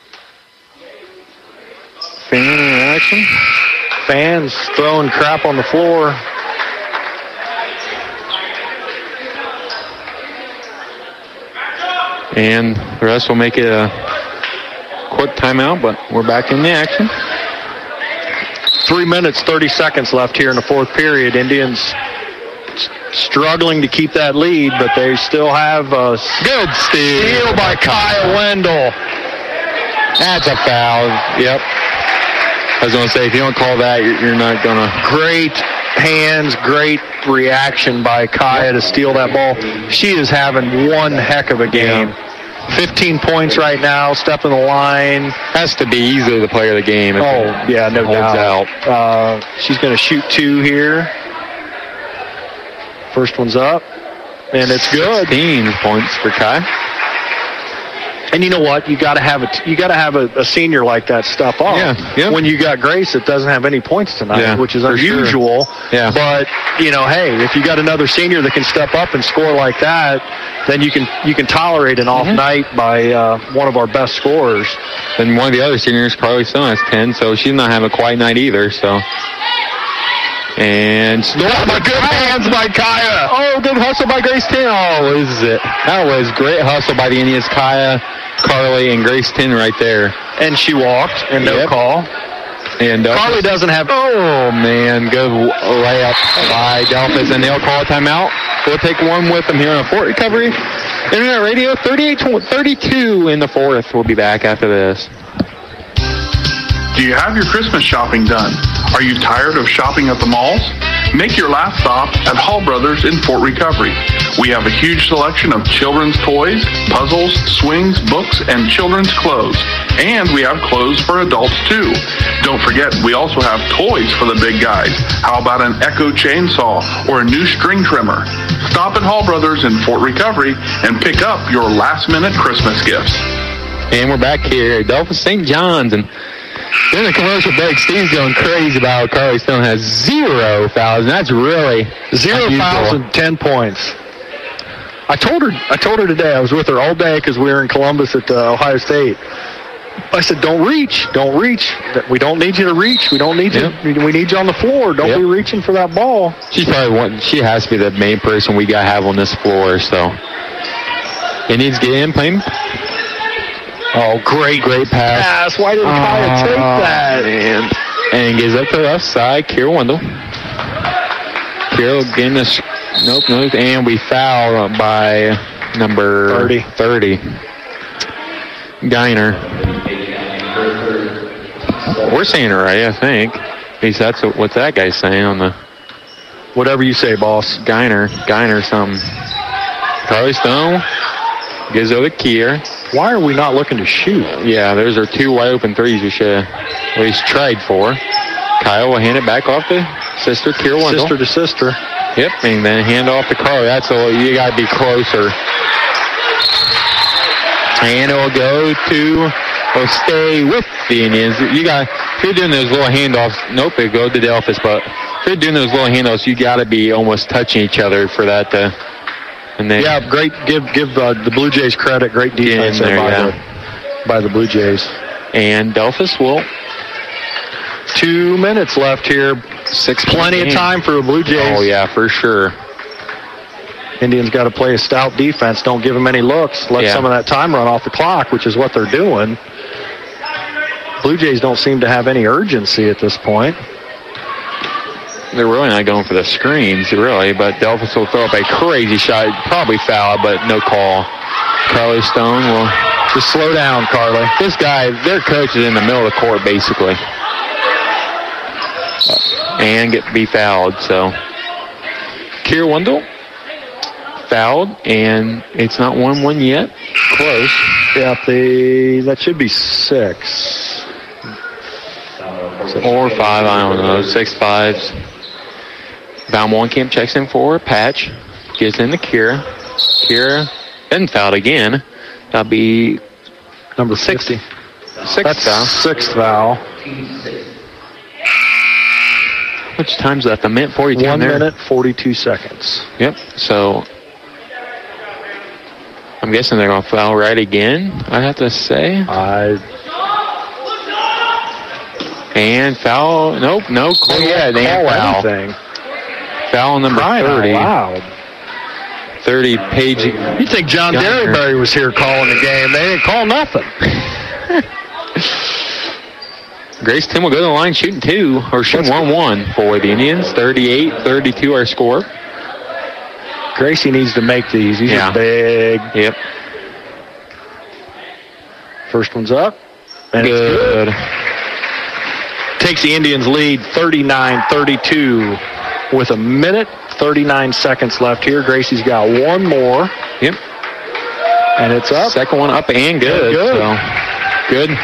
fan in action. Fans throwing crap on the floor. And the rest will make it a quick timeout, but we're back in the action. Three minutes, thirty seconds left here in the fourth period. Indians struggling to keep that lead, but they still have a good steal, steal by Kyle Wendell. That's a foul. Yep. I was going to say, if you don't call that, you're, you're not going to. Great hands, great reaction by Kaya to steal that ball. She is having one heck of a game. Yeah. fifteen points right now, step in the line. Has to be easily the player of the game. Oh, yeah, no doubt. Out. Uh, she's going to shoot two here. First one's up, and it's good. sixteen points for Kai. And you know what? You got to have a you got to have a, a senior like that step up. Yeah, yeah. When you got Grace that doesn't have any points tonight, yeah, which is unusual. Sure. Yeah. But you know, hey, if you got another senior that can step up and score like that, then you can you can tolerate an off mm-hmm. night by uh, one of our best scorers. And one of the other seniors probably still has ten, so she's not having a quiet night either. So And stolen by good hands by Kaya. Oh, good hustle by Grace Tin. Oh, is it? That was great hustle by the Indians. Kaya, Carly, and Grace Tin right there. And she walked, and no Yep. call. And uh, Carly doesn't have... Oh, man, good layup by Delphus, and they'll call a timeout. We'll take one with them here on Fort Recovery Internet Radio, thirty-eight thirty-two in the fourth. We'll be back after this. Do you have your Christmas shopping done? Are you tired of shopping at the malls? Make your last stop at Hall Brothers in Fort Recovery. We have a huge selection of children's toys, puzzles, swings, books, and children's clothes. And we have clothes for adults too. Don't forget, we also have toys for the big guys. How about an Echo chainsaw or a new string trimmer? Stop at Hall Brothers in Fort Recovery and pick up your last-minute Christmas gifts. And we're back here at Delphus Saint John's, and in the commercial break, Steve's going crazy about Carly Stone has zero fouls, and that's really Zero unusual. fouls and ten points. I told her I told her today, I was with her all day because we were in Columbus at uh, Ohio State. I said, don't reach, don't reach. We don't need you to reach. We don't need Yep. you. We need you on the floor. Don't Yep. be reaching for that ball. She's probably one. She has to be the main person we got to have on this floor, so it needs to get in, playing. Oh, great, great pass. Pass. Why didn't Kaya take that? And, and gives up to the left side. Kira Wendell. Kira getting this. Nope, nope. And we foul by number thirty. thirty. Geiner. We're saying it right, I think. At least that's what, what's that guy saying on the. Whatever you say, boss. Geiner. Geiner something. Carly Stone gives over to Kier. Why are we not looking to shoot? Yeah, those are two wide open threes we should have at least tried for. Kyle will hand it back off to sister Kier Wendell. Sister to sister. Yep, and then hand off to Carly. That's all. You got to be closer. And it will go to, or stay with the Indians. You got, if you're doing those little handoffs, nope, it go to Delphus, but if you're doing those little handoffs, you got to be almost touching each other for that to. And then, Yeah, great. Give give uh, the Blue Jays credit. Great defense there, there by, yeah. the, by the Blue Jays. And Delphus will. Two minutes left here. Six Plenty of time for the Blue Jays. Oh, yeah, for sure. Indians got to play a stout defense. Don't give them any looks. Let Yeah. some of that time run off the clock, which is what they're doing. Blue Jays don't seem to have any urgency at this point. They're really not going for the screens, really, but Delphus will throw up a crazy shot. Probably foul, but no call. Carly Stone will just slow down, Carly. This guy, their coach is in the middle of the court, basically. And get be fouled, so. Kier Wendell fouled, and it's not one one yet. Close. Yeah, the, that should be six. Or five, I don't know. Six fives. Val Molenkamp checks in for Patch. Gives in to Kira. Kira then fouled again. That'll be number sixty. Sixth That's foul. Sixth foul. How much time's left? A minute forty-two. One there. minute, forty-two seconds. Yep. So I'm guessing they're going to foul right again, I have to say. I. And foul. Nope, no call. Yeah, they call foul. anything. Foul number Crying thirty. out loud. thirty, Page. You think John Gunner. Derryberry was here calling the game? They didn't call nothing. Grace Tim will go to the line shooting two, or shooting one one for the Indians. thirty-eight thirty-two our score. Gracie needs to make these. These Yeah. are big. Yep. First one's up. And Good. it's good. Takes the Indians lead thirty-nine thirty-two with a minute, thirty-nine seconds left here. Gracie's got one more. Yep. And it's up. Second one up and good. Good. So, good.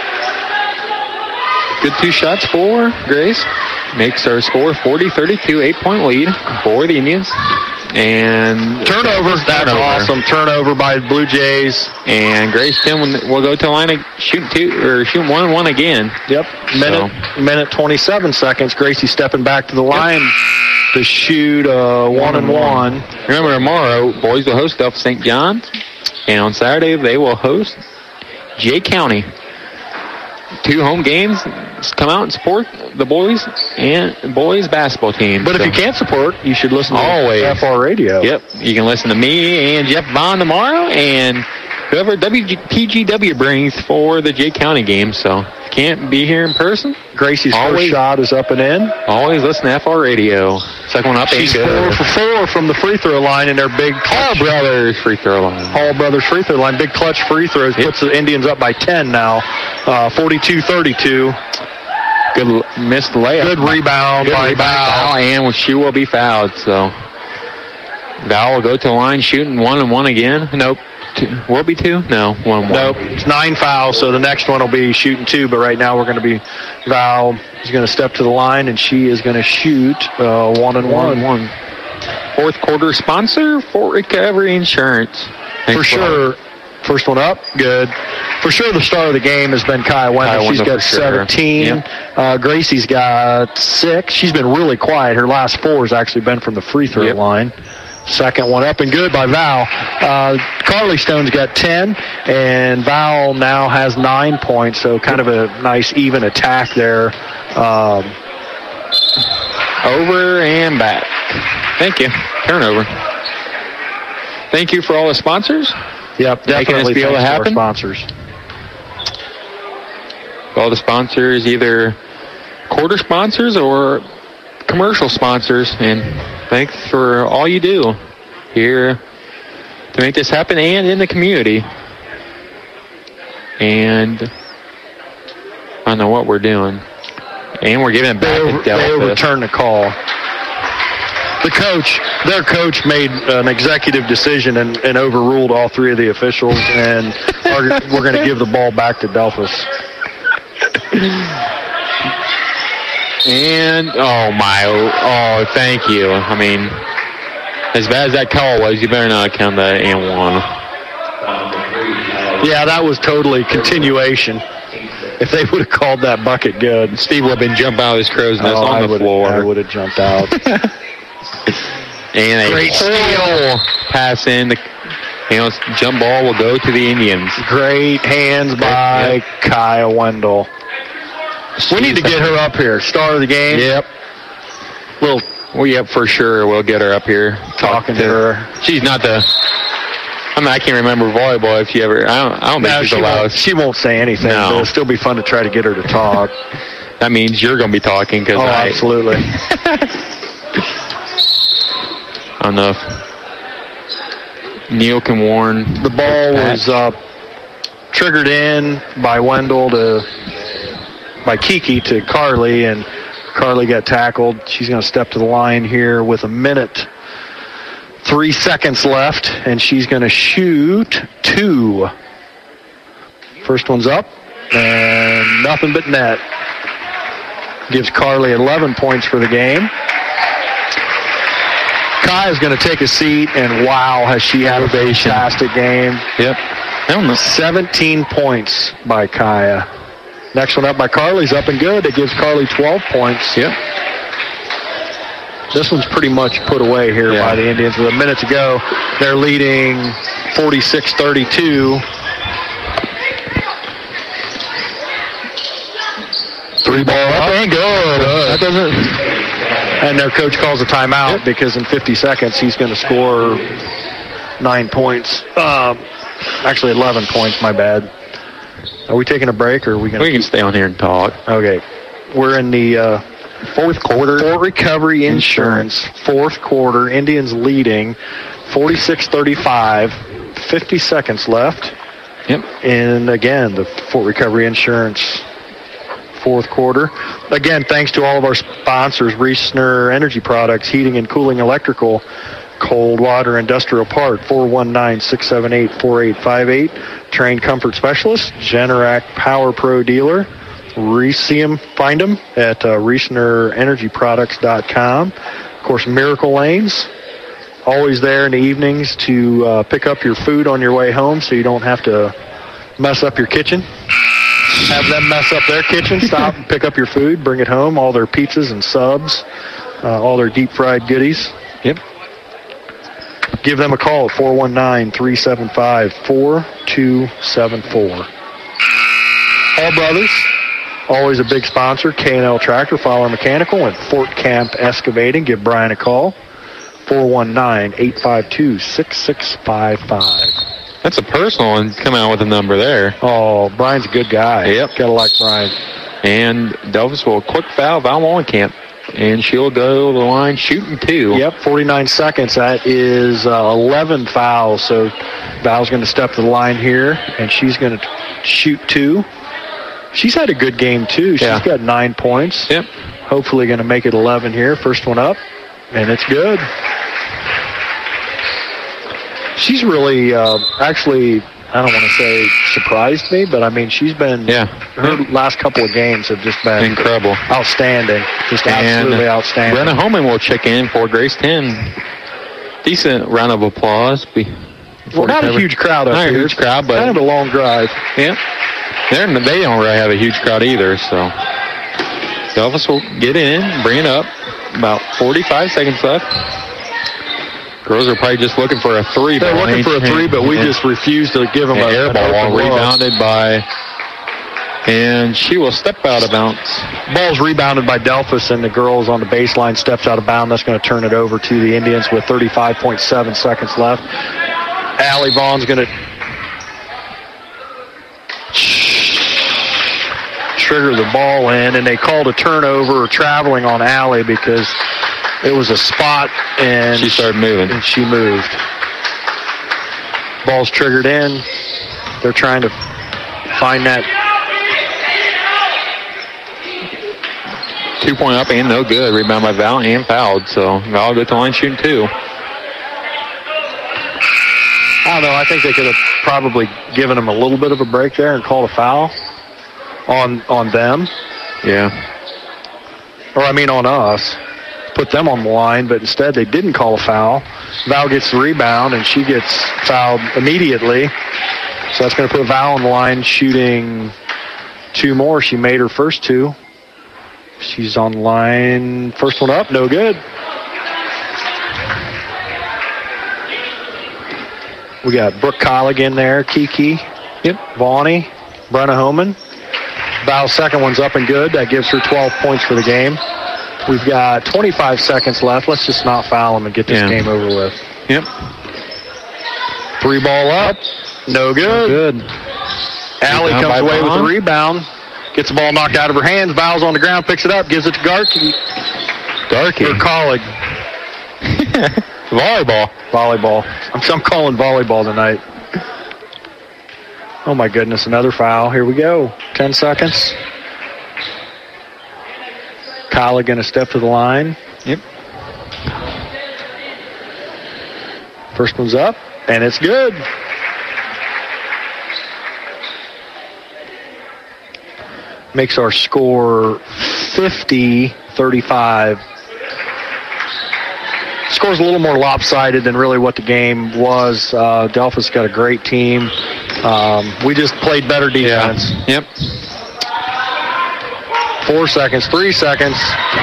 Good two shots for Grace. Makes our score forty thirty-two, eight-point lead for the Indians. And Turnover. That's turnover. awesome. Turnover by the Blue Jays. And Grace Tim will go to the line of shooting two or shooting one and one again. Yep. Minute minute twenty-seven seconds. Gracie stepping back to the line to shoot uh, one, and one. Remember, tomorrow, boys will host Delphus Saint John's. And on Saturday, they will host Jay County. two home games. Come out and support the boys and boys basketball team. But so. if you can't support, you should listen to Always. F R Radio. Yep. You can listen to me and Jeff Vaughn tomorrow and whoever W P G W brings for the Jay County game. So if you can't be here in person, Gracie's always, first shot is up and in. Always listen to F R Radio. Second one up. She's ain't four good. for four from the free throw line in their big Hall Brothers free throw line. Hall Brothers free throw line. Big clutch free throws. Yep. Puts the Indians up by ten now. Uh, forty-two thirty-two. Good missed layup. Good rebound Good by rebound Val. And she will be fouled. So Val will go to the line shooting one and one again. Nope. Two. Will it be two? No, one one. Nope. It's nine fouls, so the next one will be shooting two. But right now we're going to be Val is going to step to the line, and she is going to shoot uh, one and one. one. one. Fourth quarter sponsor, Fort Recovery Insurance. Thanks for sure. First one up, good. For sure, the star of the game has been Kaya Wendell. She's got seventeen. Sure. Yep. Uh, Gracie's got six. She's been really quiet. Her last four has actually been from the free throw yep. line. Second one up and good by Val. Uh, Carly Stone's got ten, and Val now has nine points, so kind of a nice even attack there. Um, Over and back. Thank you. Turnover. Thank you for all the sponsors. Yep, Making definitely this be able to happen. Sponsors. All the sponsors, either quarter sponsors or commercial sponsors, and thanks for all you do here to make this happen and in the community. And I don't know what we're doing. And we're giving it back they, to Delta. They overturned the call. The coach, their coach made an executive decision and, and overruled all three of the officials, and are, we're going to give the ball back to Delphus. And, oh my, oh, thank you. I mean, as bad as that call was, you better not count that and one. Yeah, that was totally continuation. If they would have called that bucket good, Steve would have been jumping out of his crow's nest oh, on I the floor. I would have jumped out. And a great steal. Pass in. The you know, jump ball will go to the Indians. Great hands by yep. Kaya Wendell. We need to get her up here. Star of the game. Yep. Little, well, yep, for sure. We'll get her up here. Talking to, to her. She's not the... I mean, I can't remember volleyball if she ever... I don't, I don't no, think she's she allowed. Won't, she won't say anything. No. But it'll still be fun to try to get her to talk. That means you're going to be talking. Cause oh, I, absolutely. I don't know if Neil can warn. The ball was uh, triggered in by Wendell to by Kiki to Carly, and Carly got tackled. She's going to step to the line here with a minute, three seconds left, and she's going to shoot two. First one's up, and nothing but net. Gives Carly eleven points for the game. Kai is going to take a seat, and wow, has she had a fantastic game. Yep. seventeen points by Kaya. Next one up by Carly's up and good. It gives Carly twelve points. Yep. This one's pretty much put away here yeah. by the Indians. With a minute to go, they're leading forty-six thirty-two. Three ball up and good. That doesn't... And their coach calls a timeout yep. because in fifty seconds he's going to score nine points. Um, actually, eleven points, my bad. Are we taking a break or are we going to... We can stay on here and talk. Okay. We're in the uh, fourth quarter. Fort Recovery Insurance. Fourth quarter. Indians leading forty-six thirty-five. fifty seconds left. Yep. And again, the Fort Recovery Insurance fourth quarter. Again, thanks to all of our sponsors, Reesner Energy Products, Heating and Cooling Electrical, Cold Water Industrial Park, four one nine, six seven eight, four eight five eight, Trained Comfort Specialist, Generac Power Pro Dealer, See them, find them at uh, Reesner Energy Products dot com. Of course, Miracle Lanes, always there in the evenings to uh, pick up your food on your way home so you don't have to mess up your kitchen. Have them mess up their kitchen. Stop and pick up your food, bring it home, all their pizzas and subs, uh, all their deep-fried goodies. Yep. Give them a call at four one nine, three seven five, four two seven four. Hall Brothers, Always a big sponsor, K and L Tractor, Fowler Mechanical, and Fort Camp Excavating. Give Brian a call, four one nine, eight five two, six six five five. That's a personal and come out with a number there. Oh, Brian's a good guy. Yep. Gotta like Brian. And Delphus will quick foul Val Wallenkamp. And she'll go to the line shooting two. Yep, forty-nine seconds. That is uh, eleven fouls. So Val's going to step to the line here, and she's going to shoot two. She's had a good game, too. She's yeah. got nine points. Yep. Hopefully going to make it eleven here. First one up, and it's good. She's really, uh, actually, I don't want to say surprised me, but I mean, she's been, yeah. her last couple of games have just been incredible. Outstanding. Just absolutely and outstanding. Brenna Holman will check in for Grace ten. Decent round of applause. Well, not a huge crowd up not here. Not a huge crowd, but kind of a long drive. Yeah. They're, they don't really have a huge crowd either, so Delphus will get in, bring it up. About forty-five seconds left. Girls are probably just looking for a three. They're looking for a three, but we just refuse to give them an a air ball. Rebounded by, and she will step out of bounds. Ball's rebounded by Delphus, and the girls on the baseline steps out of bounds. That's going to turn it over to the Indians with thirty-five point seven seconds left. Allie Vaughn's going to trigger the ball in, and they called a turnover or traveling on Allie because it was a spot, and she started moving. And she moved. Ball's triggered in. They're trying to find that. Two-point up and no good. Rebound by Val and fouled. So Val goes to line shooting two. I don't know. I think they could have probably given them a little bit of a break there and called a foul on on them. Yeah. Or, I mean, on us. Put them on the line, but instead they didn't call a foul. Val gets the rebound, and she gets fouled immediately. So that's going to put Val on the line shooting two more. She made her first two. She's on the line. First one up, no good. We got Brooke Collig in there, Kiki, yep, Vaughnie, Brenna Homan. Val's second one's up and good. That gives her twelve points for the game. We've got twenty-five seconds left. Let's just not foul them and get this yeah. game over with. Yep. Three ball up. No good. No good. Allie comes away with the rebound. Gets the ball knocked out of her hands. Val's on the ground, picks it up, gives it to Garkey. Garkey. Her colleague. Volleyball. Volleyball. I'm, I'm calling volleyball tonight. Oh, my goodness. Another foul. Here we go. Ten seconds. Colleague going to step to the line. Yep. First one's up, and it's good. Makes our score fifty thirty-five. Score's a little more lopsided than really what the game was. Uh, Delphus got a great team. Um, we just played better defense. Yeah. Yep. Four seconds, three seconds.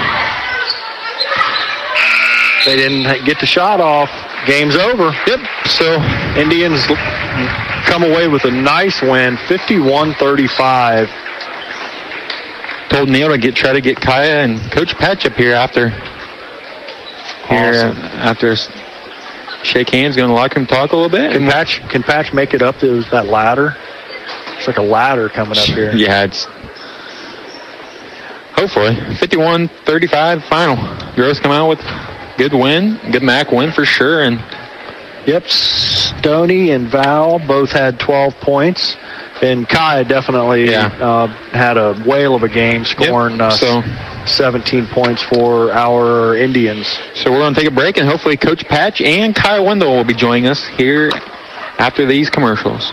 They didn't get the shot off. Game's over. Yep. So Indians come away with a nice win, fifty-one thirty-five. Told Neil to get try to get Kaya and Coach Patch up here after. Here Awesome. after shake hands, going to lock him, talk a little bit. Can Patch can Patch make it up to that ladder? It's like a ladder coming up here. Yeah, it's hopefully fifty-one thirty-five final. Girls come out with good win, good M A C win for sure, and yep, Stoney and Val both had twelve points. And Kaya definitely yeah. uh, had a whale of a game, scoring yep. so, uh, seventeen points for our Indians. So we're going to take a break, and hopefully Coach Patch and Kaya Wendell will be joining us here after these commercials.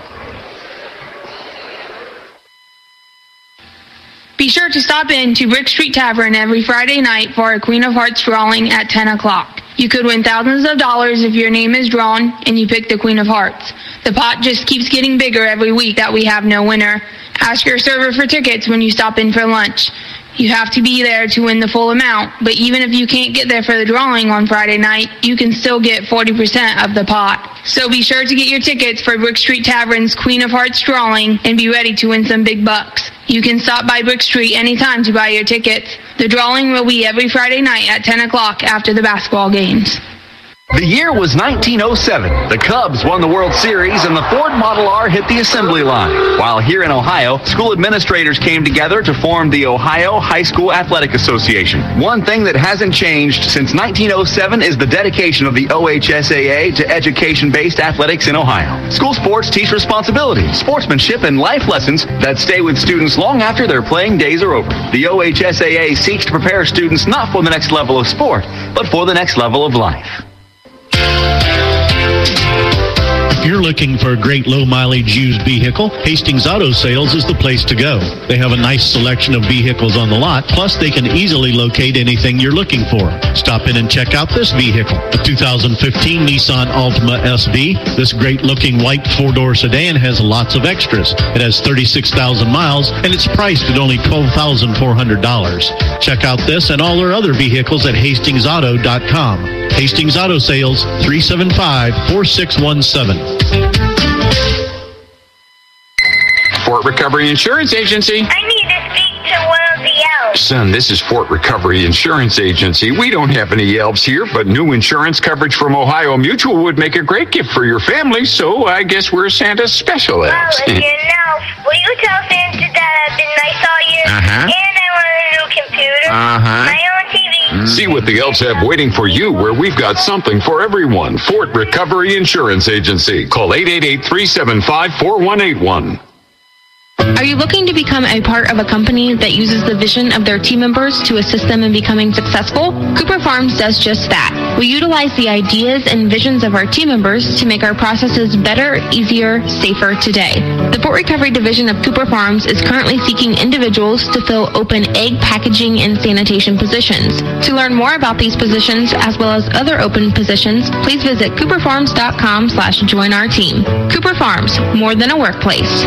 Be sure to stop in to Brick Street Tavern every Friday night for a Queen of Hearts drawing at ten o'clock. You could win thousands of dollars if your name is drawn and you pick the Queen of Hearts. The pot just keeps getting bigger every week that we have no winner. Ask your server for tickets when you stop in for lunch. You have to be there to win the full amount, but even if you can't get there for the drawing on Friday night, you can still get forty percent of the pot. So be sure to get your tickets for Brook Street Tavern's Queen of Hearts drawing and be ready to win some big bucks. You can stop by Brook Street anytime to buy your tickets. The drawing will be every Friday night at ten o'clock after the basketball games. The year was nineteen oh seven. The Cubs won the World Series and the Ford Model R hit the assembly line. While here in Ohio, school administrators came together to form the Ohio High School Athletic Association. One thing that hasn't changed since nineteen oh seven is the dedication of the O H S A A to education-based athletics in Ohio. School sports teach responsibility, sportsmanship, and life lessons that stay with students long after their playing days are over. The O H S A A seeks to prepare students not for the next level of sport, but for the next level of life. If you're looking for a great low-mileage used vehicle, Hastings Auto Sales is the place to go. They have a nice selection of vehicles on the lot, plus they can easily locate anything you're looking for. Stop in and check out this vehicle, the two thousand fifteen Nissan Altima S V. This great-looking white four-door sedan has lots of extras. It has thirty-six thousand miles, and it's priced at only twelve thousand four hundred dollars. Check out this and all our other vehicles at hastings auto dot com. Hastings Auto Sales, three seven five, four six one seven. Fort Recovery Insurance Agency. I need to speak to one of the elves. Son, this is Fort Recovery Insurance Agency. We don't have any elves here, but new insurance coverage from Ohio Mutual would make a great gift for your family, so I guess we're Santa's special elves. Well, if you're an elf, will you tell Santa that I've been nice all year? Uh-huh. And I want a new computer. Uh-huh. My own T V. See what the elves have waiting for you, where we've got something for everyone. Fort Recovery Insurance Agency. Call eight eight eight, three seven five, four one eight one. Are you looking to become a part of a company that uses the vision of their team members to assist them in becoming successful? Cooper Farms does just that. We utilize the ideas and visions of our team members to make our processes better, easier, safer today. The Fort Recovery Division of Cooper Farms is currently seeking individuals to fill open egg packaging and sanitation positions. To learn more about these positions, as well as other open positions, please visit cooper farms dot com slash join our team. Cooper Farms, more than a workplace.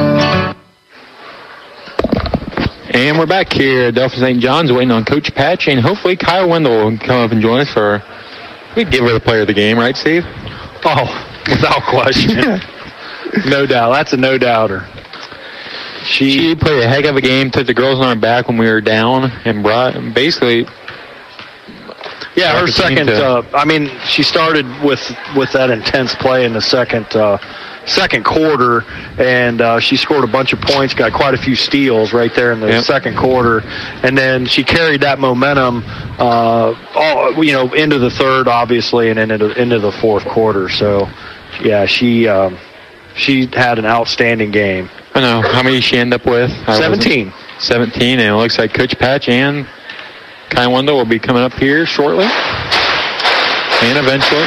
And we're back here at Delphia Saint John's waiting on Coach Patch, and hopefully Kyle Wendell will come up and join us for, we'd give her the player of the game, right, Steve? Oh, without question. No doubt. That's a no-doubter. She, she played a heck of a game, took the girls on her back when we were down, and brought, basically... Yeah, her second, uh, I mean, she started with, with that intense play in the second uh second quarter, and uh, she scored a bunch of points, got quite a few steals right there in the yep. second quarter, and then she carried that momentum, uh, all, you know, into the third, obviously, and into into the fourth quarter. So, yeah, she um, she had an outstanding game. I know. How many did she end up with? Seventeen. Seventeen, and it looks like Coach Patch and Kai Wendell will be coming up here shortly, and eventually.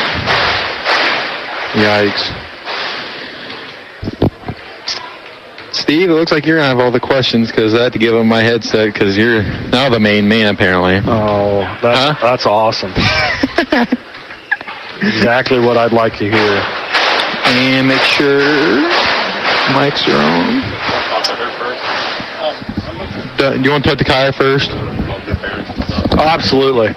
Yikes. Steve, it looks like you're going to have all the questions because I had to give him my headset because you're now the main man, apparently. Oh, that's, huh? that's awesome. Exactly what I'd like to hear. And make sure mics are on. Do you want to talk to Kaya first? Oh, absolutely.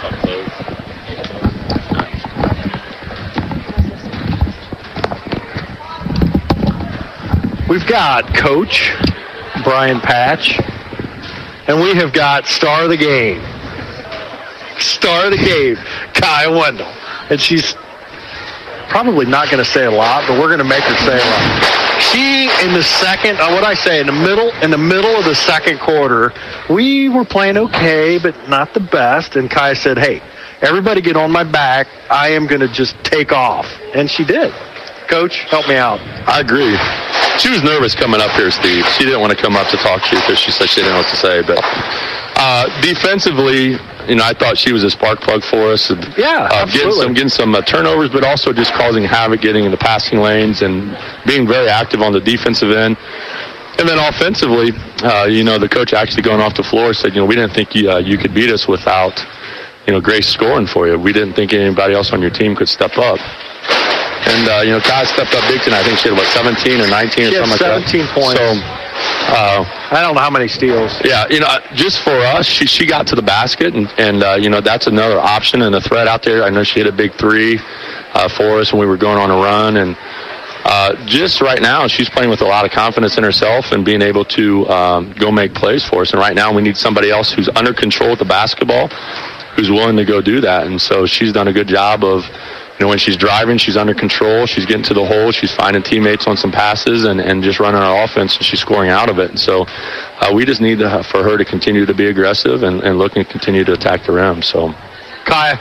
We've got Coach Brian Patch, and we have got star of the game, star of the game, Kai Wendell. And she's probably not going to say a lot, but we're going to make her say a lot. She, in the second, uh, what I say, in the middle, in the middle of the second quarter, we were playing okay, but not the best. And Kai said, "Hey, everybody get on my back. I am going to just take off." And she did. Coach, help me out. I agree. She was nervous coming up here, Steve. She didn't want to come up to talk to you because she said she didn't know what to say. But uh, defensively, you know, I thought she was a spark plug for us. And, yeah, uh, absolutely. Getting some, getting some uh, turnovers, but also just causing havoc, getting in the passing lanes and being very active on the defensive end. And then offensively, uh, you know, the coach actually going off the floor said, you know, we didn't think you, uh, you could beat us without, you know, Grace scoring for you. We didn't think anybody else on your team could step up. And, uh, you know, Kai stepped up big tonight. I think she had, what, seventeen or nineteen or she something like that? seventeen points. So, Uh, I don't know how many steals. Yeah, you know, just for us, she she got to the basket, and, and uh, you know, that's another option and a threat out there. I know she hit a big three uh, for us when we were going on a run, and uh, just right now, she's playing with a lot of confidence in herself and being able to um, go make plays for us. And right now, we need somebody else who's under control with the basketball, who's willing to go do that. And so she's done a good job of, you know, when she's driving, she's under control. She's getting to the hole. She's finding teammates on some passes and, and just running our offense, and she's scoring out of it. And so uh, we just need to, for her to continue to be aggressive and, and look and continue to attack the rim. So, Kaya,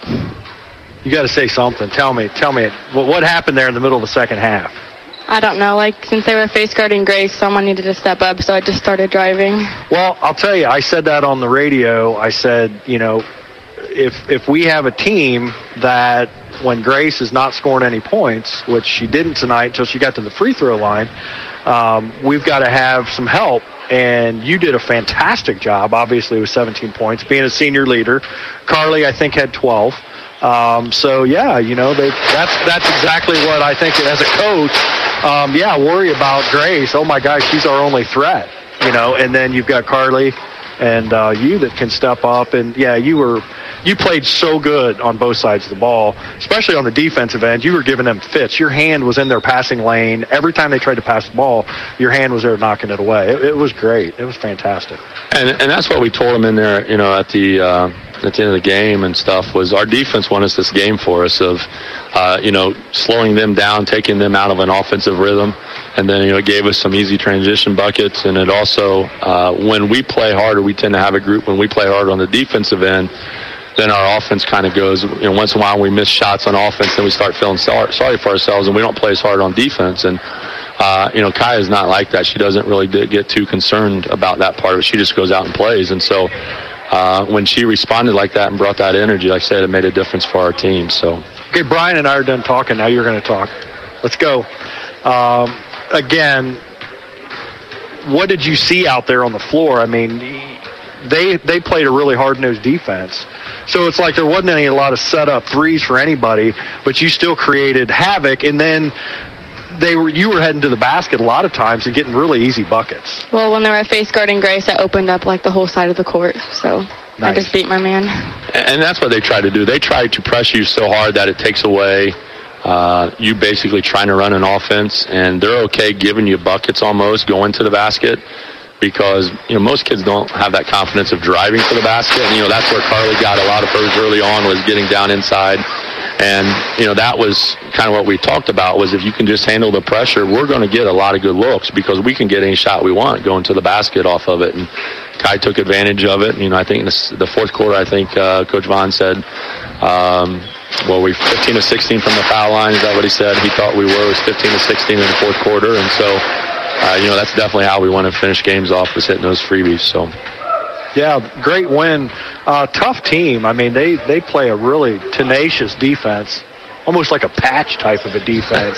you got to say something. Tell me, tell me what, what happened there in the middle of the second half. I don't know. Like, since they were face guarding Grace, someone needed to step up, so I just started driving. Well, I'll tell you, I said that on the radio. I said, you know, if if we have a team that when Grace is not scoring any points, which she didn't tonight until she got to the free throw line, um, we've got to have some help. And you did a fantastic job, obviously, with seventeen points, being a senior leader. Carly, I think, had twelve. Um, so, yeah, you know, they, that's that's exactly what I think as a coach. Um, yeah, worry about Grace. Oh, my gosh, she's our only threat, you know. And then you've got Carly and uh, you that can step up. And, yeah, you were you played so good on both sides of the ball, especially on the defensive end. You were giving them fits. Your hand was in their passing lane. Every time they tried to pass the ball, your hand was there knocking it away. It, it was great. It was fantastic. And and that's what we told them in there, you know, at the uh, at the end of the game and stuff, was our defense won us this game for us of, uh, you know, slowing them down, taking them out of an offensive rhythm. And then, you know, it gave us some easy transition buckets. And it also, uh, when we play harder, we tend to have a group, when we play hard on the defensive end, then our offense kind of goes, you know, once in a while we miss shots on offense, then we start feeling sorry for ourselves, and we don't play as hard on defense. And, uh, you know, Kaya's not like that. She doesn't really get too concerned about that part of it. She just goes out and plays. And so uh, when she responded like that and brought that energy, like I said, it made a difference for our team. So, okay, Brian and I are done talking. Now you're going to talk. Let's go. Um, again, what did you see out there on the floor? I mean, they they played a really hard-nosed defense. So it's like there wasn't any a lot of set-up threes for anybody, but you still created havoc, and then they were you were heading to the basket a lot of times and getting really easy buckets. Well, when they were face guarding Grace, I opened up like the whole side of the court, so nice. I just beat my man. And that's what they tried to do. They tried to pressure you so hard that it takes away uh, you basically trying to run an offense, and they're okay giving you buckets almost going to the basket, because, you know, most kids don't have that confidence of driving to the basket. And, you know, that's where Carly got a lot of hers early on, was getting down inside. And, you know, that was kind of what we talked about, was if you can just handle the pressure, we're going to get a lot of good looks, because we can get any shot we want going to the basket off of it. And Kai took advantage of it. You know, I think in the, the fourth quarter, I think uh, Coach Vaughn said, um, well, we fifteen to sixteen from the foul line. Is that what he said? He thought we were. It was fifteen to sixteen in the fourth quarter. And so, Uh, you know, that's definitely how we want to finish games off, was hitting those freebies. So, yeah, great win. Uh, tough team. I mean, they, they play a really tenacious defense, almost like a patch type of a defense.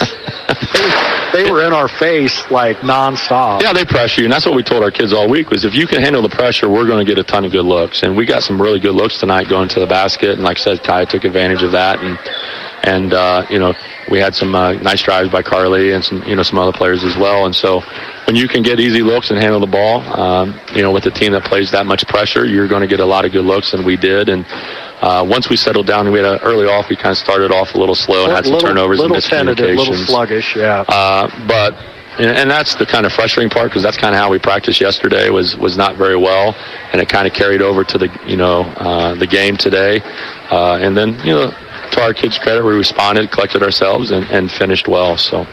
they, they were in our face like nonstop. Yeah, they pressure you, and that's what we told our kids all week, was if you can handle the pressure, we're going to get a ton of good looks. And we got some really good looks tonight going to the basket, and like I said, Kai took advantage of that. And And, uh, you know, we had some uh, nice drives by Carly and some, you know, some other players as well. And so when you can get easy looks and handle the ball, um, you know, with a team that plays that much pressure, you're going to get a lot of good looks, and we did. And uh, once we settled down and we had an early off, we kind of started off a little slow and had some little, turnovers little and miscommunications. Tentative, little sluggish, yeah. Uh, but, and that's the kind of frustrating part, because that's kind of how we practiced yesterday, was was not very well, and it kind of carried over to the, you know, uh, the game today. Uh, and then, you know, to our kids' credit, we responded, collected ourselves, and, and finished well. So,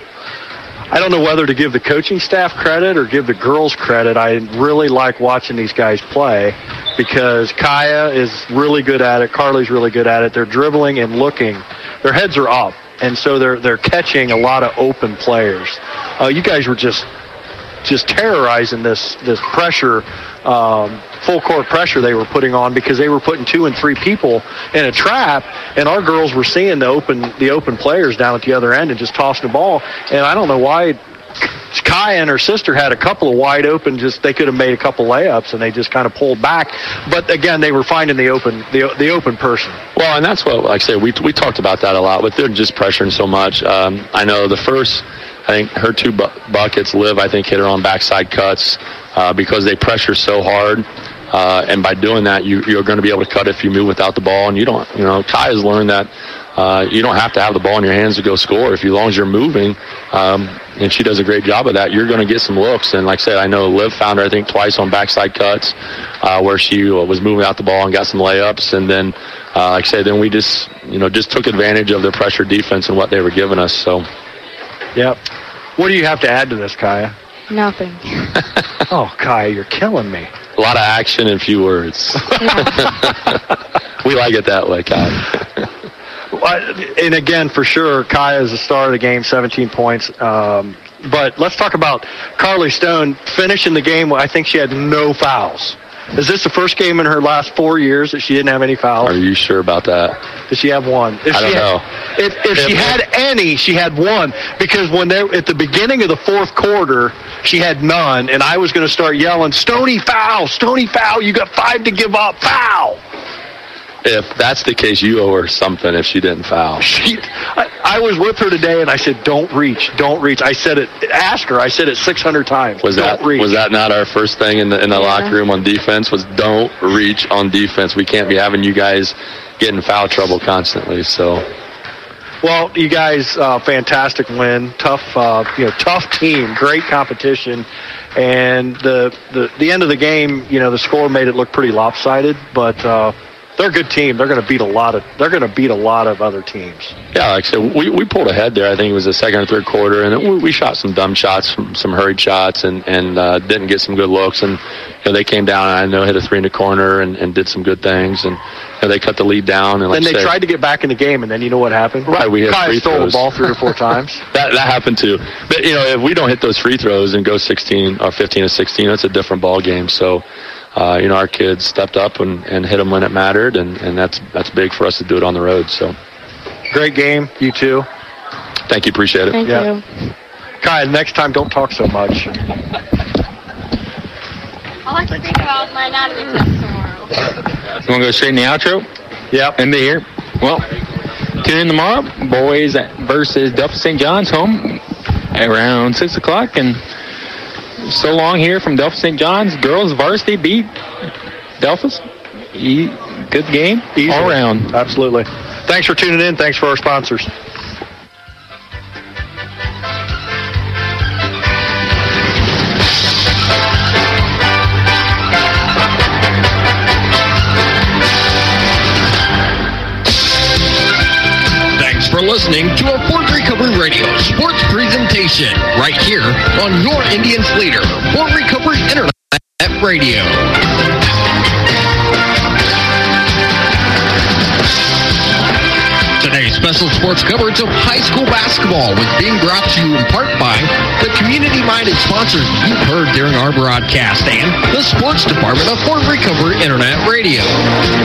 I don't know whether to give the coaching staff credit or give the girls credit. I really like watching these guys play, because Kaya is really good at it. Carly's really good at it. They're dribbling and looking. Their heads are up, and so they're they're catching a lot of open players. Uh, you guys were just just terrorizing this this pressure. Um, full court pressure they were putting on, because they were putting two and three people in a trap, and our girls were seeing the open the open players down at the other end and just tossing the ball. And I don't know why Kaya and her sister had a couple of wide open, just they could have made a couple layups, and they just kind of pulled back. But again, they were finding the open the the open person. Well, and that's what, like I say, we we talked about that a lot, but they're just pressuring so much. Um, I know the first I think her two bu- buckets, Liv, I think, hit her on backside cuts uh, because they pressure so hard. Uh, and by doing that, you, you're going to be able to cut if you move without the ball. And you don't, you know, Kai has learned that uh, you don't have to have the ball in your hands to go score. If you, as long as you're moving, um, and she does a great job of that, you're going to get some looks. And like I said, I know Liv found her, I think, twice on backside cuts uh, where she was moving out the ball and got some layups. And then, uh, like I said, then we just, you know, just took advantage of their pressure defense and what they were giving us. So, yep. What do you have to add to this, Kaya? Nothing. Oh, Kaya, you're killing me. A lot of action and few words. We like it that way, Kaya. And again, for sure, Kaya is the star of the game, seventeen points. Um, but let's talk about Carly Stone finishing the game. I think she had no fouls. Is this the first game in her last four years that she didn't have any fouls? Are you sure about that? Did she have one? If I don't she had, know. If, if she had any, she had one. Because when they at the beginning of the fourth quarter, she had none, and I was going to start yelling, "Stoney foul! Stoney foul! You got five to give up! Foul!" If that's the case, you owe her something if she didn't foul. She, I, I was with her today, and I said, "Don't reach, don't reach." I said it. Ask her. I said it six hundred times. Was don't that reach. was that not our first thing in the in the yeah. locker room on defense? Was don't reach on defense. We can't be having you guys get in foul trouble constantly. So, well, you guys, uh, fantastic win. Tough, uh, you know, tough team. Great competition. And the the the end of the game, you know, the score made it look pretty lopsided, but. Uh, They're a good team. They're going to beat a lot of. They're going to beat a lot of other teams. Yeah, like I said, we, we pulled ahead there. I think it was the second or third quarter, and we, we shot some dumb shots, some, some hurried shots, and and uh, didn't get some good looks. And you know, they came down, and I know hit a three in the corner, and, and did some good things. And you know, they cut the lead down. And like then they said, tried to get back in the game, and then you know what happened? Right, we hit Kai free stole throws. the ball three or four times. that that happened too. But you know, if we don't hit those free throws and go sixteen or fifteen or sixteen, that's a different ball game. So. Uh, you know, our kids stepped up and, and hit them when it mattered, and, and that's that's big for us to do it on the road. So, great game, you too. Thank you, appreciate it. Thank yeah. you. Kyle, next time don't talk so much. I'll have to think about my anatomy test tomorrow. You want to go straight in the outro? Yep. End it here. Well, tune in tomorrow. Boys versus Delphos Saint John's home at around six o'clock, and. So long here from Delphos Saint John's. Girls varsity beat Delphos. E- good game Easily. all around. Absolutely. Thanks for tuning in. Thanks for our sponsors. Thanks for listening to a Fort Recovery Radio sports presentation right here on your Indians leader, Fort Recovery Internet Radio. Today's special sports coverage of high school basketball was being brought to you in part by the community-minded sponsors you've heard during our broadcast and the sports department of Fort Recovery Internet Radio.